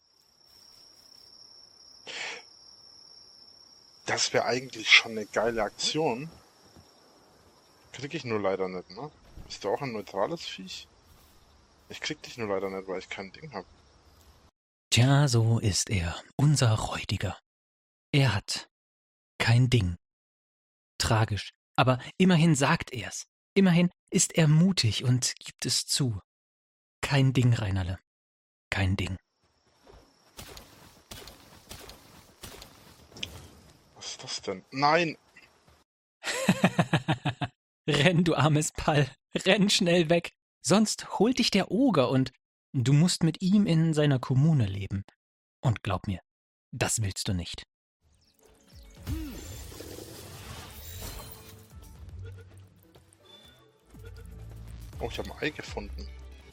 Das wäre eigentlich schon eine geile Aktion. Krieg ich nur leider nicht, ne? Bist du auch ein neutrales Viech? Ich krieg dich nur leider nicht, weil ich kein Ding habe. Tja, so ist er, unser Räudiger. Er hat kein Ding. Tragisch, aber immerhin sagt er's. Immerhin ist er mutig und gibt es zu. Kein Ding, Reinerle. Kein Ding. Was ist das denn? Nein! Renn, du armes Pall, renn schnell weg. Sonst holt dich der Oger und du musst mit ihm in seiner Kommune leben. Und glaub mir, das willst du nicht. Oh, ich habe ein Ei gefunden.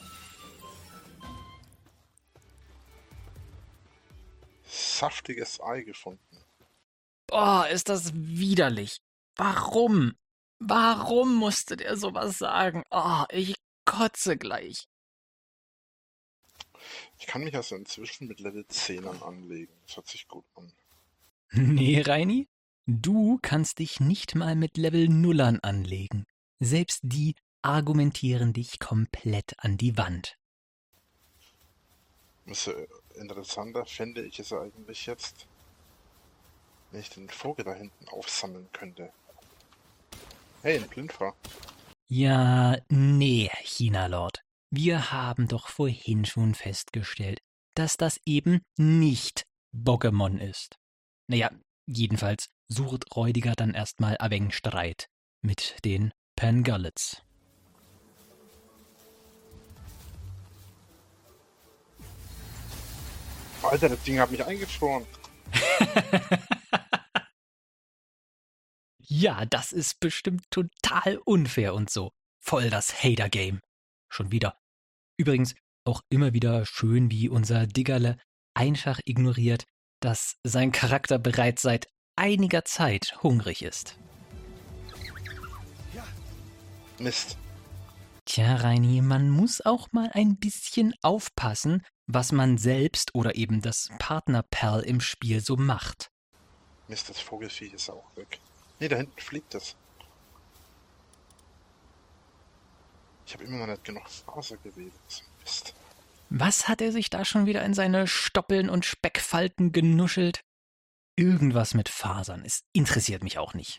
Saftiges Ei gefunden. Boah, ist das widerlich. Warum? Warum musste der sowas sagen? Oh, ich kotze gleich. Ich kann mich also inzwischen mit Level zehnern anlegen. Das hört sich gut an. Nee, Reini, du kannst dich nicht mal mit Level Nullern anlegen. Selbst die argumentieren dich komplett an die Wand. Umso interessanter fände ich es eigentlich jetzt, wenn ich den Vogel da hinten aufsammeln könnte. Hey, ein Blindfer. Ja, nee, China-Lord. Wir haben doch vorhin schon festgestellt, dass das eben nicht Pokémon ist. Naja, jedenfalls sucht Räudiger dann erstmal ein wenig Streit mit den Pangollets. Alter, das Ding hat mich eingefroren. Ja, das ist bestimmt total unfair und so. Voll das Hater-Game. Schon wieder. Übrigens auch immer wieder schön, wie unser Diggerle einfach ignoriert, dass sein Charakter bereits seit einiger Zeit hungrig ist. Mist. Tja, Reini, man muss auch mal ein bisschen aufpassen, was man selbst oder eben das Partnerperl im Spiel so macht. Mist, das Vogelviech ist auch weg. Nee, da hinten fliegt es. Ich habe immer noch nicht genug Faser gewählt. Mist. Was hat er sich da schon wieder in seine Stoppeln und Speckfalten genuschelt? Irgendwas mit Fasern. Es interessiert mich auch nicht.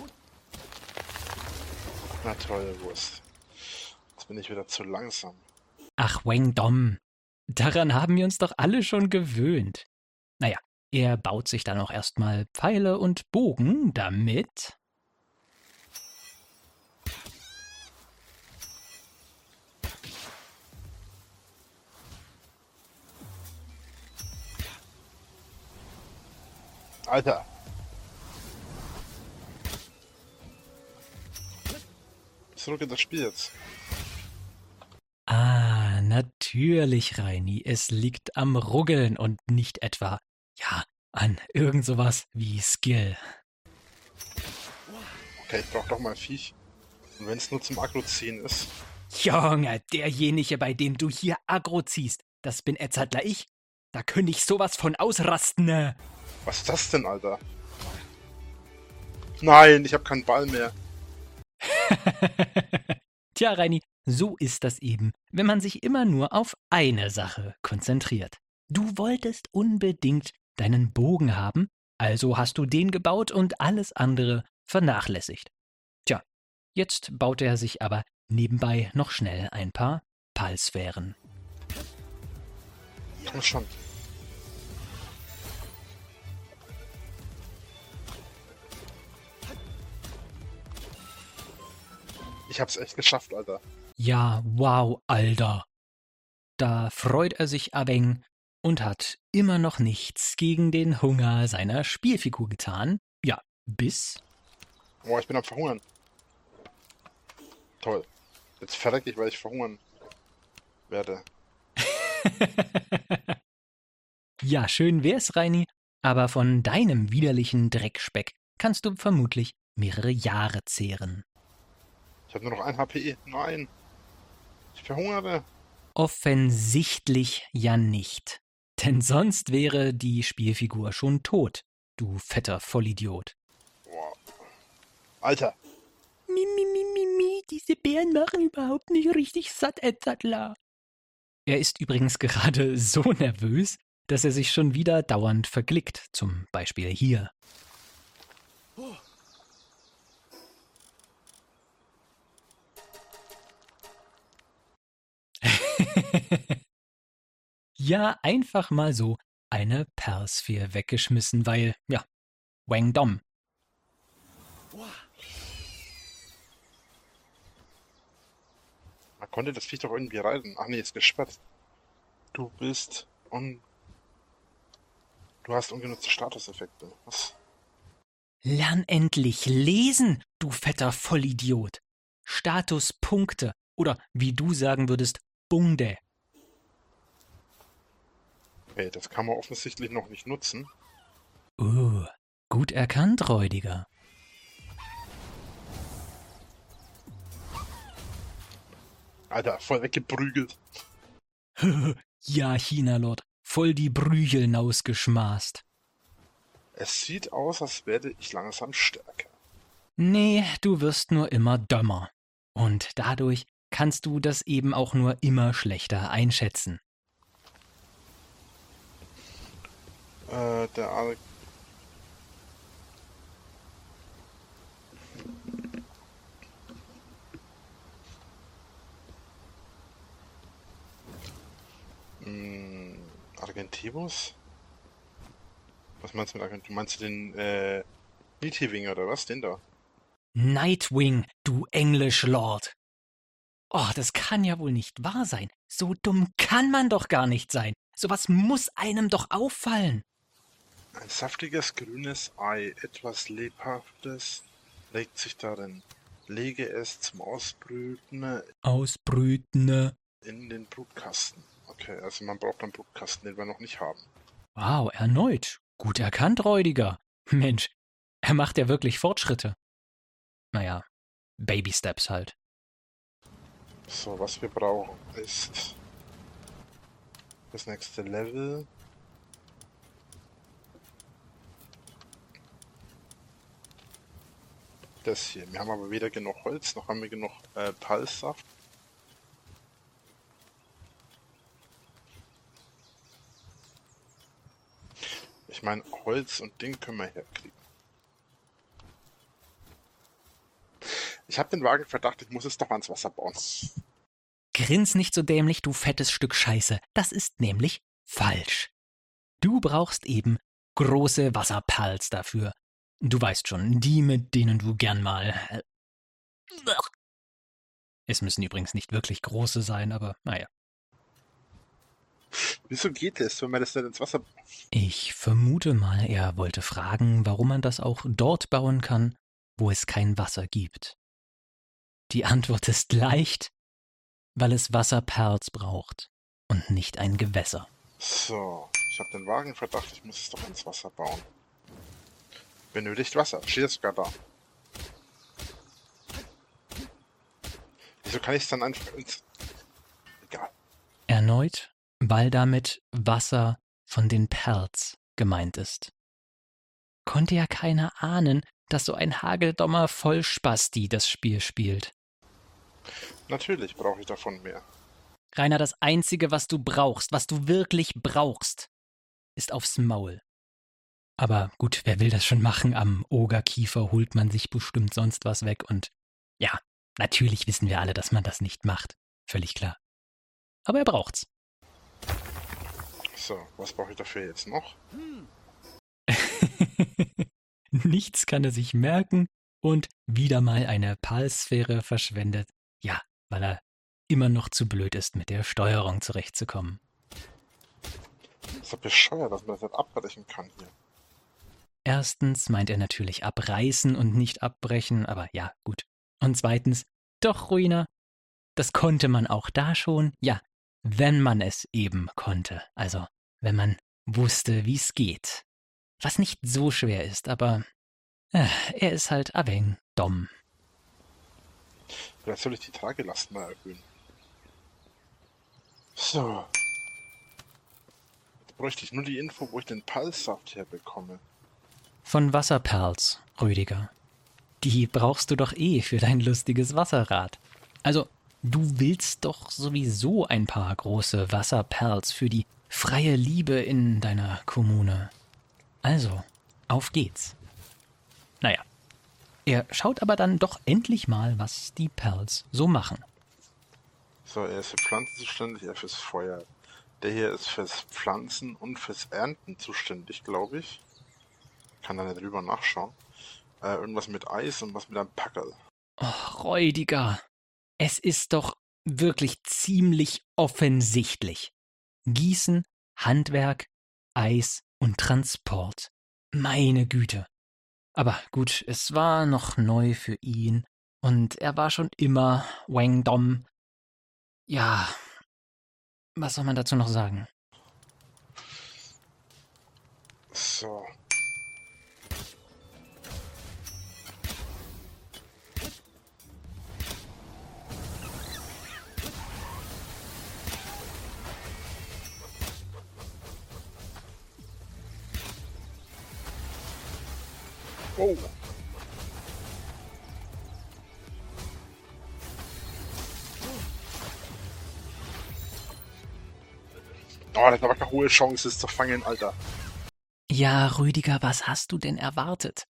Na toll, Wurst. Jetzt bin ich wieder zu langsam. Ach, Wang Dom. Daran haben wir uns doch alle schon gewöhnt. Naja, er baut sich dann auch erstmal Pfeile und Bogen, damit... Alter. Zurück in das Spiel jetzt. Ah, natürlich, Reini. Es liegt am Ruggeln und nicht etwa, ja, an irgend sowas wie Skill. Okay, ich brauch doch mal ein Viech. Und wenn es nur zum Aggro ziehen ist. Junge, derjenige, bei dem du hier Aggro ziehst, das bin Edzardler ich. Da könnte ich sowas von ausrasten, ne? Was ist das denn, Alter? Nein, ich habe keinen Ball mehr. Tja, Reini, so ist das eben, wenn man sich immer nur auf eine Sache konzentriert. Du wolltest unbedingt deinen Bogen haben, also hast du den gebaut und alles andere vernachlässigt. Tja, jetzt baut er sich aber nebenbei noch schnell ein paar Pallsphären. Komm schon. Ich hab's echt geschafft, Alter. Ja, wow, Alter. Da freut er sich abeng und hat immer noch nichts gegen den Hunger seiner Spielfigur getan. Ja, bis... Oh, ich bin am Verhungern. Toll. Jetzt verreck ich, weil ich verhungern werde. Ja, schön wär's, Reini, aber von deinem widerlichen Dreckspeck kannst du vermutlich mehrere Jahre zehren. Ich habe nur noch ein H P. Nein. Ich verhungere. Offensichtlich ja nicht. Denn sonst wäre die Spielfigur schon tot, du fetter Vollidiot. Boah. Alter. Mi, mi, mi, mi, mi, diese Bären machen überhaupt nicht richtig satt, Edzardler. Er ist übrigens gerade so nervös, dass er sich schon wieder dauernd verglickt, zum Beispiel hier. Ja, einfach mal so eine Perlsphäre weggeschmissen, weil, ja, Wang Dom. Man konnte das Viech doch irgendwie reiten. Ach nee, ist gesperrt. Du bist un... Du hast ungenutzte Statuseffekte. Was? Lern endlich lesen, du fetter Vollidiot. Statuspunkte oder wie du sagen würdest, Bunde. Okay, das kann man offensichtlich noch nicht nutzen. Uh, gut erkannt, Räudiger. Alter, voll weggeprügelt. Ja, China-Lord, voll die Brücheln ausgeschmaßt. Es sieht aus, als werde ich langsam stärker. Nee, du wirst nur immer dümmer. Und dadurch kannst du das eben auch nur immer schlechter einschätzen. Äh, der Ar hm, Argentibus? Was meinst du mit Argentibus? Meinst du den, äh, Nidhwing oder was? Den da? Nightwing, du Englisch-Lord. Oh, das kann ja wohl nicht wahr sein. So dumm kann man doch gar nicht sein. Sowas muss einem doch auffallen. Ein saftiges grünes Ei, etwas Lebhaftes, legt sich darin. Lege es zum Ausbrüten Ausbrütende. in den Brutkasten. Okay, also man braucht einen Brutkasten, den wir noch nicht haben. Wow, erneut. Gut erkannt, Räudiger. Mensch, er macht ja wirklich Fortschritte. Naja, Baby Steps halt. So, was wir brauchen ist das nächste Level. Das hier. Wir haben aber weder genug Holz, noch haben wir genug äh, Palsaft. Ich meine, Holz und Ding können wir herkriegen. Ich habe den Wagen Verdacht, ich muss es doch ans Wasser bauen. Grins nicht so dämlich, du fettes Stück Scheiße. Das ist nämlich falsch. Du brauchst eben große Wasserperls dafür. Du weißt schon, die, mit denen du gern mal... Es müssen übrigens nicht wirklich große sein, aber naja. Wieso geht es, wenn man das nicht ins Wasser... Ich vermute mal, er wollte fragen, warum man das auch dort bauen kann, wo es kein Wasser gibt. Die Antwort ist leicht, weil es Wasserperls braucht und nicht ein Gewässer. So, ich habe den Wagen Verdacht, ich muss es doch ins Wasser bauen. Benötigt Wasser, steht es sogar da. Wieso kann ich es dann einfach ins... Egal. Erneut, weil damit Wasser von den Perls gemeint ist. Konnte ja keiner ahnen, dass so ein Hageldommer Vollspasti das Spiel spielt. Natürlich brauche ich davon mehr. Rainer, das Einzige, was du brauchst, was du wirklich brauchst, ist aufs Maul. Aber gut, wer will das schon machen? Am Ogerkiefer holt man sich bestimmt sonst was weg und ja, natürlich wissen wir alle, dass man das nicht macht. Völlig klar. Aber er braucht's. So, was brauche ich dafür jetzt noch? Nichts kann er sich merken und wieder mal eine Palsphäre verschwendet. Ja, weil er immer noch zu blöd ist, mit der Steuerung zurechtzukommen. Das ist doch bescheuert, dass man das nicht abbrechen kann hier. Erstens meint er natürlich abreißen und nicht abbrechen, aber ja, gut. Und zweitens, doch, Ruina, das konnte man auch da schon, ja, wenn man es eben konnte. Also, wenn man wusste, wie es geht. Was nicht so schwer ist, aber äh, er ist halt ein wenig dumm. Vielleicht soll ich die Tragelast mal erhöhen. So. Jetzt bräuchte ich nur die Info, wo ich den Palsaft herbekomme. Von Wasserperls, Rüdiger. Die brauchst du doch eh für dein lustiges Wasserrad. Also, du willst doch sowieso ein paar große Wasserperls für die freie Liebe in deiner Kommune. Also, auf geht's. Naja, er schaut aber dann doch endlich mal, was die Pals so machen. So, er ist für Pflanzen zuständig, er fürs Feuer. Der hier ist fürs Pflanzen und fürs Ernten zuständig, glaube ich. Kann da nicht drüber nachschauen. Äh, irgendwas mit Eis und was mit einem Packerl. Och, Räudiger, es ist doch wirklich ziemlich offensichtlich. Gießen, Handwerk, Eis und Transport. Meine Güte. Aber gut, es war noch neu für ihn und er war schon immer Wang Dom. Ja, was soll man dazu noch sagen? So. Oh. Oh, das hat aber keine hohe Chance, es zu fangen, Alter. Ja, Rüdiger, was hast du denn erwartet?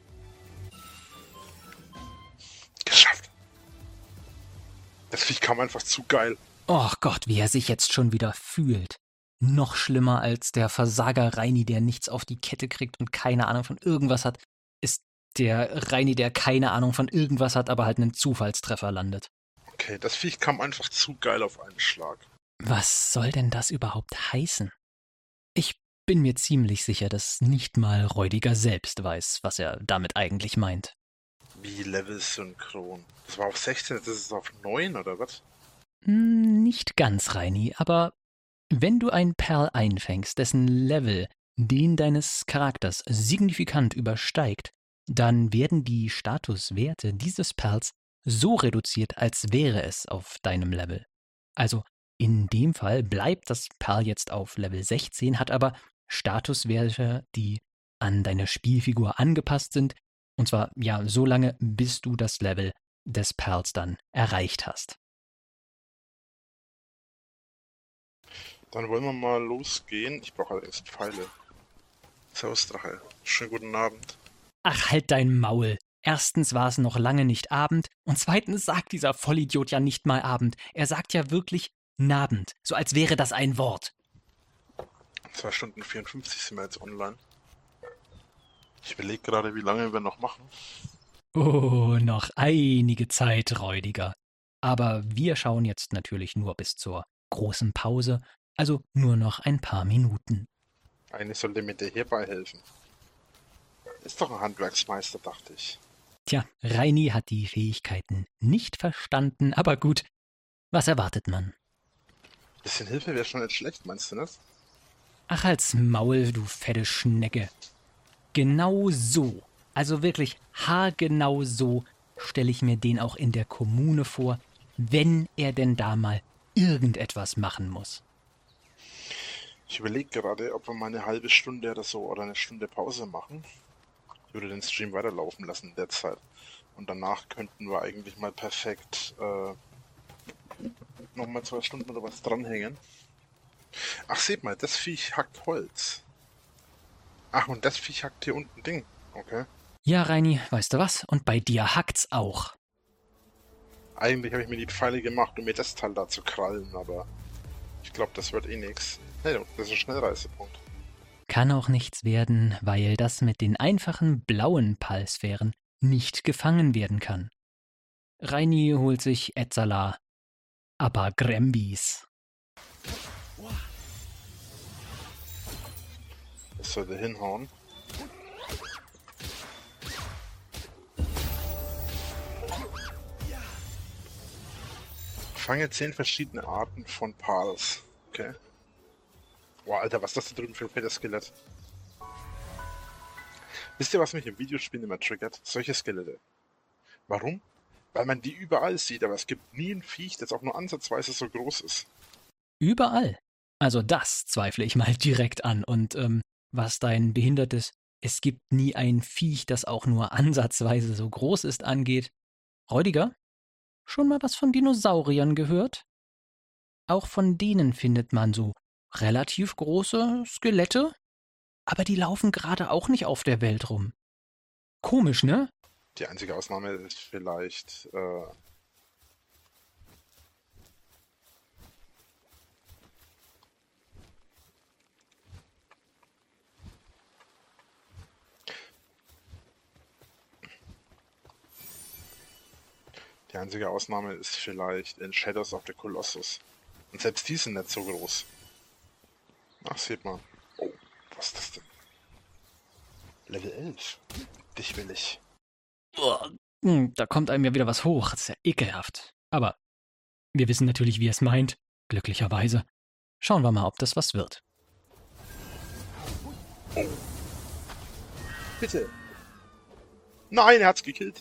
Geschafft. Das Viech kam einfach zu geil. Oh Gott, wie er sich jetzt schon wieder fühlt. Noch schlimmer als der Versager Reini, der nichts auf die Kette kriegt und keine Ahnung von irgendwas hat, ist der Reini, der keine Ahnung von irgendwas hat, aber halt einen Zufallstreffer landet. Okay, das Viech kam einfach zu geil auf einen Schlag. Was soll denn das überhaupt heißen? Ich bin mir ziemlich sicher, dass nicht mal Räudiger selbst weiß, was er damit eigentlich meint. Wie Level-Synchron. Das war auf sechzehn, das ist auf neun, oder was? Hm, nicht ganz, Reini, aber wenn du ein Perl einfängst, dessen Level den deines Charakters signifikant übersteigt, dann werden die Statuswerte dieses Perls so reduziert, als wäre es auf deinem Level. Also in dem Fall bleibt das Perl jetzt auf Level sechzehn, hat aber Statuswerte, die an deine Spielfigur angepasst sind, und zwar ja so lange, bis du das Level des Perls dann erreicht hast. Dann wollen wir mal losgehen. Ich brauche allerdings Pfeile. Servus, Drache. Schönen guten Abend. Ach, halt dein Maul. Erstens war es noch lange nicht Abend und zweitens sagt dieser Vollidiot ja nicht mal Abend. Er sagt ja wirklich Nabend, so als wäre das ein Wort. zwei Stunden vierundfünfzig sind wir jetzt online. Ich überlege gerade, wie lange wir noch machen. Oh, noch einige Zeit, Räudiger. Aber wir schauen jetzt natürlich nur bis zur großen Pause, also nur noch ein paar Minuten. Eigentlich sollte mir der hierbei helfen. Ist doch ein Handwerksmeister, dachte ich. Tja, Reini hat die Fähigkeiten nicht verstanden, aber gut, was erwartet man? Bisschen Hilfe wäre schon nicht schlecht, meinst du das? Ach, halt's Maul, du fette Schnecke. Genau so, also wirklich haargenau so, stelle ich mir den auch in der Kommune vor, wenn er denn da mal irgendetwas machen muss. Ich überlege gerade, ob wir mal eine halbe Stunde oder so oder eine Stunde Pause machen. Ich würde den Stream weiterlaufen lassen in der Zeit. Und danach könnten wir eigentlich mal perfekt äh, nochmal zwei Stunden oder was dranhängen. Ach, seht mal, das Viech hackt Holz. Ach, und das Viech hackt hier unten Ding. Okay. Ja, Reini, weißt du was? Und bei dir hackt's auch. Eigentlich habe ich mir die Pfeile gemacht, um mir das Teil da zu krallen, aber ich glaube, das wird eh nix. Nee, das ist ein Schnellreisepunkt. Kann auch nichts werden, weil das mit den einfachen blauen Palsphären nicht gefangen werden kann. Reini holt sich Etzala, aber Grembis. Das sollte hinhauen. Fange zehn verschiedene Arten von Pals. Okay. Boah, Alter, was ist das da drüben für ein fettes Skelett? Wisst ihr, was mich im Videospiel immer triggert? Solche Skelette. Warum? Weil man die überall sieht, aber es gibt nie ein Viech, das auch nur ansatzweise so groß ist. Überall. Also das zweifle ich mal direkt an. Und ähm, was dein behindertes "Es gibt nie ein Viech, das auch nur ansatzweise so groß ist" angeht. Räudiger? Schon mal was von Dinosauriern gehört? Auch von denen findet man so relativ große Skelette, aber die laufen gerade auch nicht auf der Welt rum. Komisch, ne? Die einzige Ausnahme ist vielleicht, äh, die einzige Ausnahme ist vielleicht in Shadows of the Colossus. Und selbst die sind nicht so groß. Ach, sieht man. Oh, was ist das denn? Level elf. Dich will ich. Uah, hm, Da kommt einem ja wieder was hoch. Das ist ja ekelhaft. Aber wir wissen natürlich, wie er es meint. Glücklicherweise. Schauen wir mal, ob das was wird. Bitte. Nein, er hat's gekillt.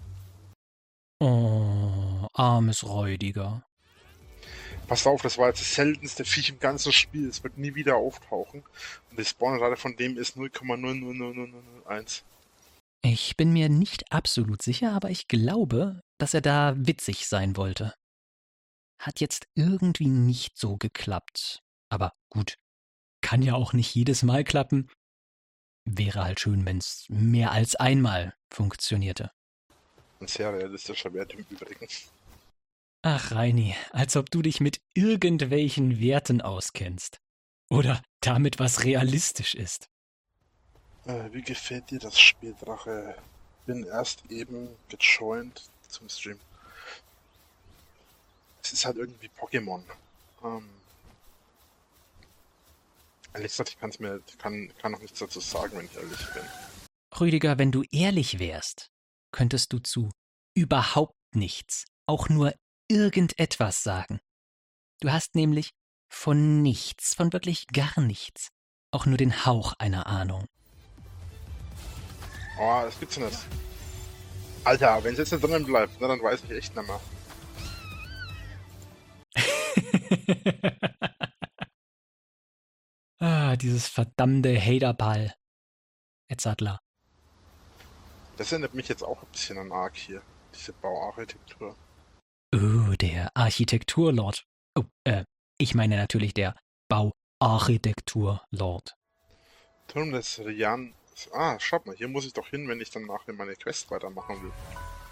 Oh, armes Räudiger. Passt auf, das war jetzt das seltenste Viech im ganzen Spiel. Es wird nie wieder auftauchen. Und die Spawnrate von dem ist null Komma null null null null null eins. Ich bin mir nicht absolut sicher, aber ich glaube, dass er da witzig sein wollte. Hat jetzt irgendwie nicht so geklappt. Aber gut, kann ja auch nicht jedes Mal klappen. Wäre halt schön, wenn es mehr als einmal funktionierte. Ein sehr realistischer Wert im Übrigen. Ach, Reini, als ob du dich mit irgendwelchen Werten auskennst. Oder damit, was realistisch ist. Äh, wie gefällt dir das Spiel, Drache? Bin erst eben gejoint zum Stream. Es ist halt irgendwie Pokémon. Ähm, ehrlich gesagt, ich kann's mir, kann, kann noch nichts dazu sagen, wenn ich ehrlich bin. Rüdiger, wenn du ehrlich wärst, könntest du zu überhaupt nichts, auch nur irgendetwas sagen. Du hast nämlich von nichts, von wirklich gar nichts, auch nur den Hauch einer Ahnung. Oh, das gibt's nicht. Alter, wenn es jetzt nicht drinnen bleibt, na, dann weiß ich echt nicht mehr. Ah, dieses verdammte Haterball. Edzardler. Das erinnert mich jetzt auch ein bisschen an Ark hier. Diese Bauarchitektur. Oh, der Architekturlord. Oh, äh, ich meine natürlich der Bauarchitekturlord. Turm des Rian. Ah, schaut mal, hier muss ich doch hin, wenn ich dann nachher meine Quest weitermachen will.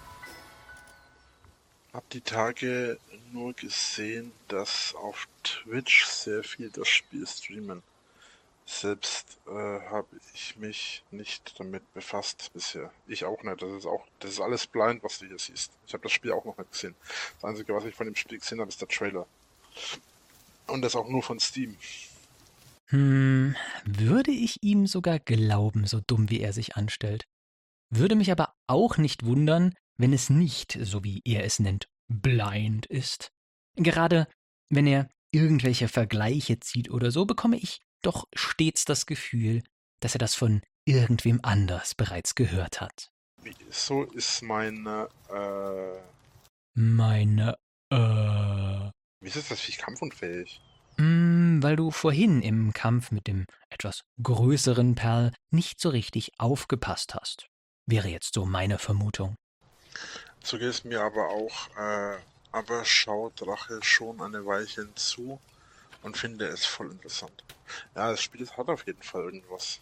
Hab die Tage nur gesehen, dass auf Twitch sehr viel das Spiel streamen. Selbst äh, habe ich mich nicht damit befasst bisher. Ich auch nicht. Das ist auch, das ist alles blind, was du hier siehst. Ich habe das Spiel auch noch nicht gesehen. Das Einzige, was ich von dem Spiel gesehen habe, ist der Trailer. Und das auch nur von Steam. Hm, würde ich ihm sogar glauben, so dumm wie er sich anstellt. Würde mich aber auch nicht wundern, wenn es nicht, so wie er es nennt, blind ist. Gerade wenn er irgendwelche Vergleiche zieht oder so, bekomme ich doch stets das Gefühl, dass er das von irgendwem anders bereits gehört hat. So ist meine, äh... Meine, äh... Wieso ist das Viech kampfunfähig? Mm, weil du vorhin im Kampf mit dem etwas größeren Perl nicht so richtig aufgepasst hast. Wäre jetzt so meine Vermutung. So geht es mir aber auch, äh, aber schaut Drache schon eine Weilchen zu und finde es voll interessant. Ja, das Spiel hat auf jeden Fall irgendwas.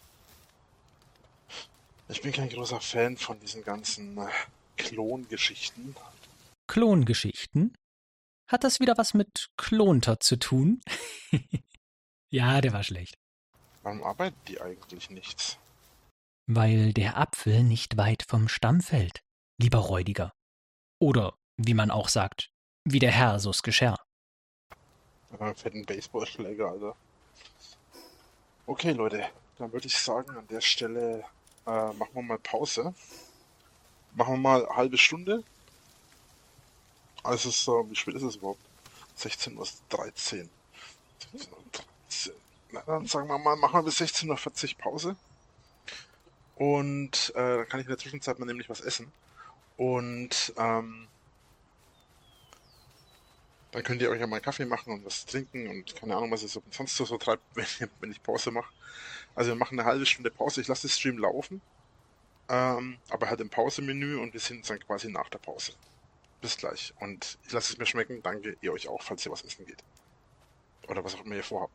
Ich bin kein großer Fan von diesen ganzen äh, Klongeschichten. Klongeschichten? Hat das wieder was mit Klonter zu tun? Ja, der war schlecht. Warum arbeiten die eigentlich nichts? Weil der Apfel nicht weit vom Stamm fällt, lieber Räudiger. Oder, wie man auch sagt, wie der Herr so's geschah. Äh, fetten Baseballschläger, Alter. Okay, Leute, dann würde ich sagen, an der Stelle äh, machen wir mal Pause. Machen wir mal eine halbe Stunde. Also, so, wie spät ist es überhaupt? sechzehn Uhr dreizehn. sechzehn Uhr dreizehn. Na, dann sagen wir mal, machen wir bis sechzehn Uhr vierzig Pause. Und äh, dann kann ich in der Zwischenzeit mal nämlich was essen. Und ähm, dann könnt ihr euch ja mal einen Kaffee machen und was trinken und keine Ahnung, was ihr so, sonst so, so treibt, wenn, wenn ich Pause mache. Also wir machen eine halbe Stunde Pause. Ich lasse den Stream laufen, ähm, aber halt im Pausemenü und wir sind dann quasi nach der Pause. Bis gleich. Und ich lasse es mir schmecken. Danke, ihr euch auch, falls ihr was essen geht. Oder was auch immer ihr vorhabt.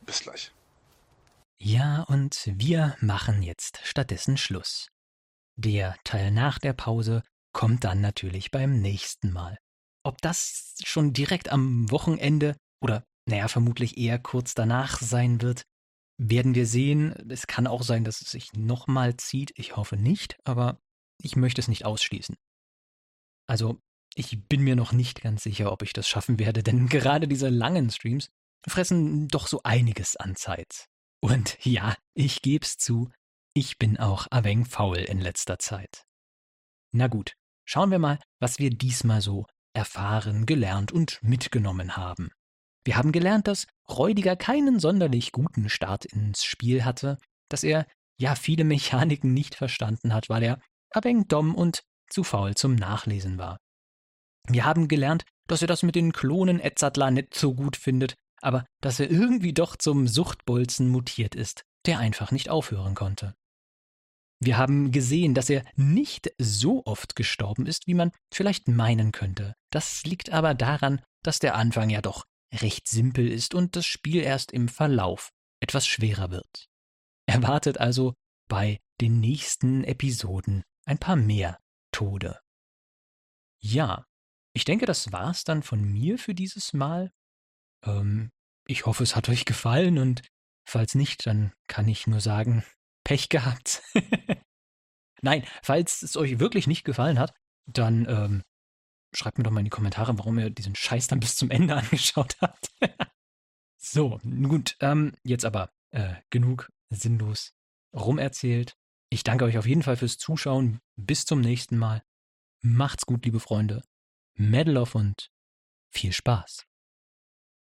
Bis gleich. Ja, und wir machen jetzt stattdessen Schluss. Der Teil nach der Pause kommt dann natürlich beim nächsten Mal. Ob das schon direkt am Wochenende oder, naja, vermutlich eher kurz danach sein wird, werden wir sehen. Es kann auch sein, dass es sich nochmal zieht. Ich hoffe nicht, aber ich möchte es nicht ausschließen. Also, ich bin mir noch nicht ganz sicher, ob ich das schaffen werde, denn gerade diese langen Streams fressen doch so einiges an Zeit. Und ja, ich geb's zu, ich bin auch ein wenig faul in letzter Zeit. Na gut, schauen wir mal, was wir diesmal so erfahren, gelernt und mitgenommen haben. Wir haben gelernt, dass Räudiger keinen sonderlich guten Start ins Spiel hatte, dass er ja viele Mechaniken nicht verstanden hat, weil er ein wenig dumm und zu faul zum Nachlesen war. Wir haben gelernt, dass er das mit den Klonen Edzardler nicht so gut findet, aber dass er irgendwie doch zum Suchtbolzen mutiert ist, der einfach nicht aufhören konnte. Wir haben gesehen, dass er nicht so oft gestorben ist, wie man vielleicht meinen könnte. Das liegt aber daran, dass der Anfang ja doch recht simpel ist und das Spiel erst im Verlauf etwas schwerer wird. Erwartet also bei den nächsten Episoden ein paar mehr Tode. Ja, ich denke, das war's dann von mir für dieses Mal. Ähm, ich hoffe, es hat euch gefallen und falls nicht, dann kann ich nur sagen, Pech gehabt. Nein, falls es euch wirklich nicht gefallen hat, dann ähm, schreibt mir doch mal in die Kommentare, warum ihr diesen Scheiß dann bis zum Ende angeschaut habt. So, gut, ähm, jetzt aber äh, genug sinnlos rumerzählt. Ich danke euch auf jeden Fall fürs Zuschauen. Bis zum nächsten Mal. Macht's gut, liebe Freunde. Medal of und viel Spaß.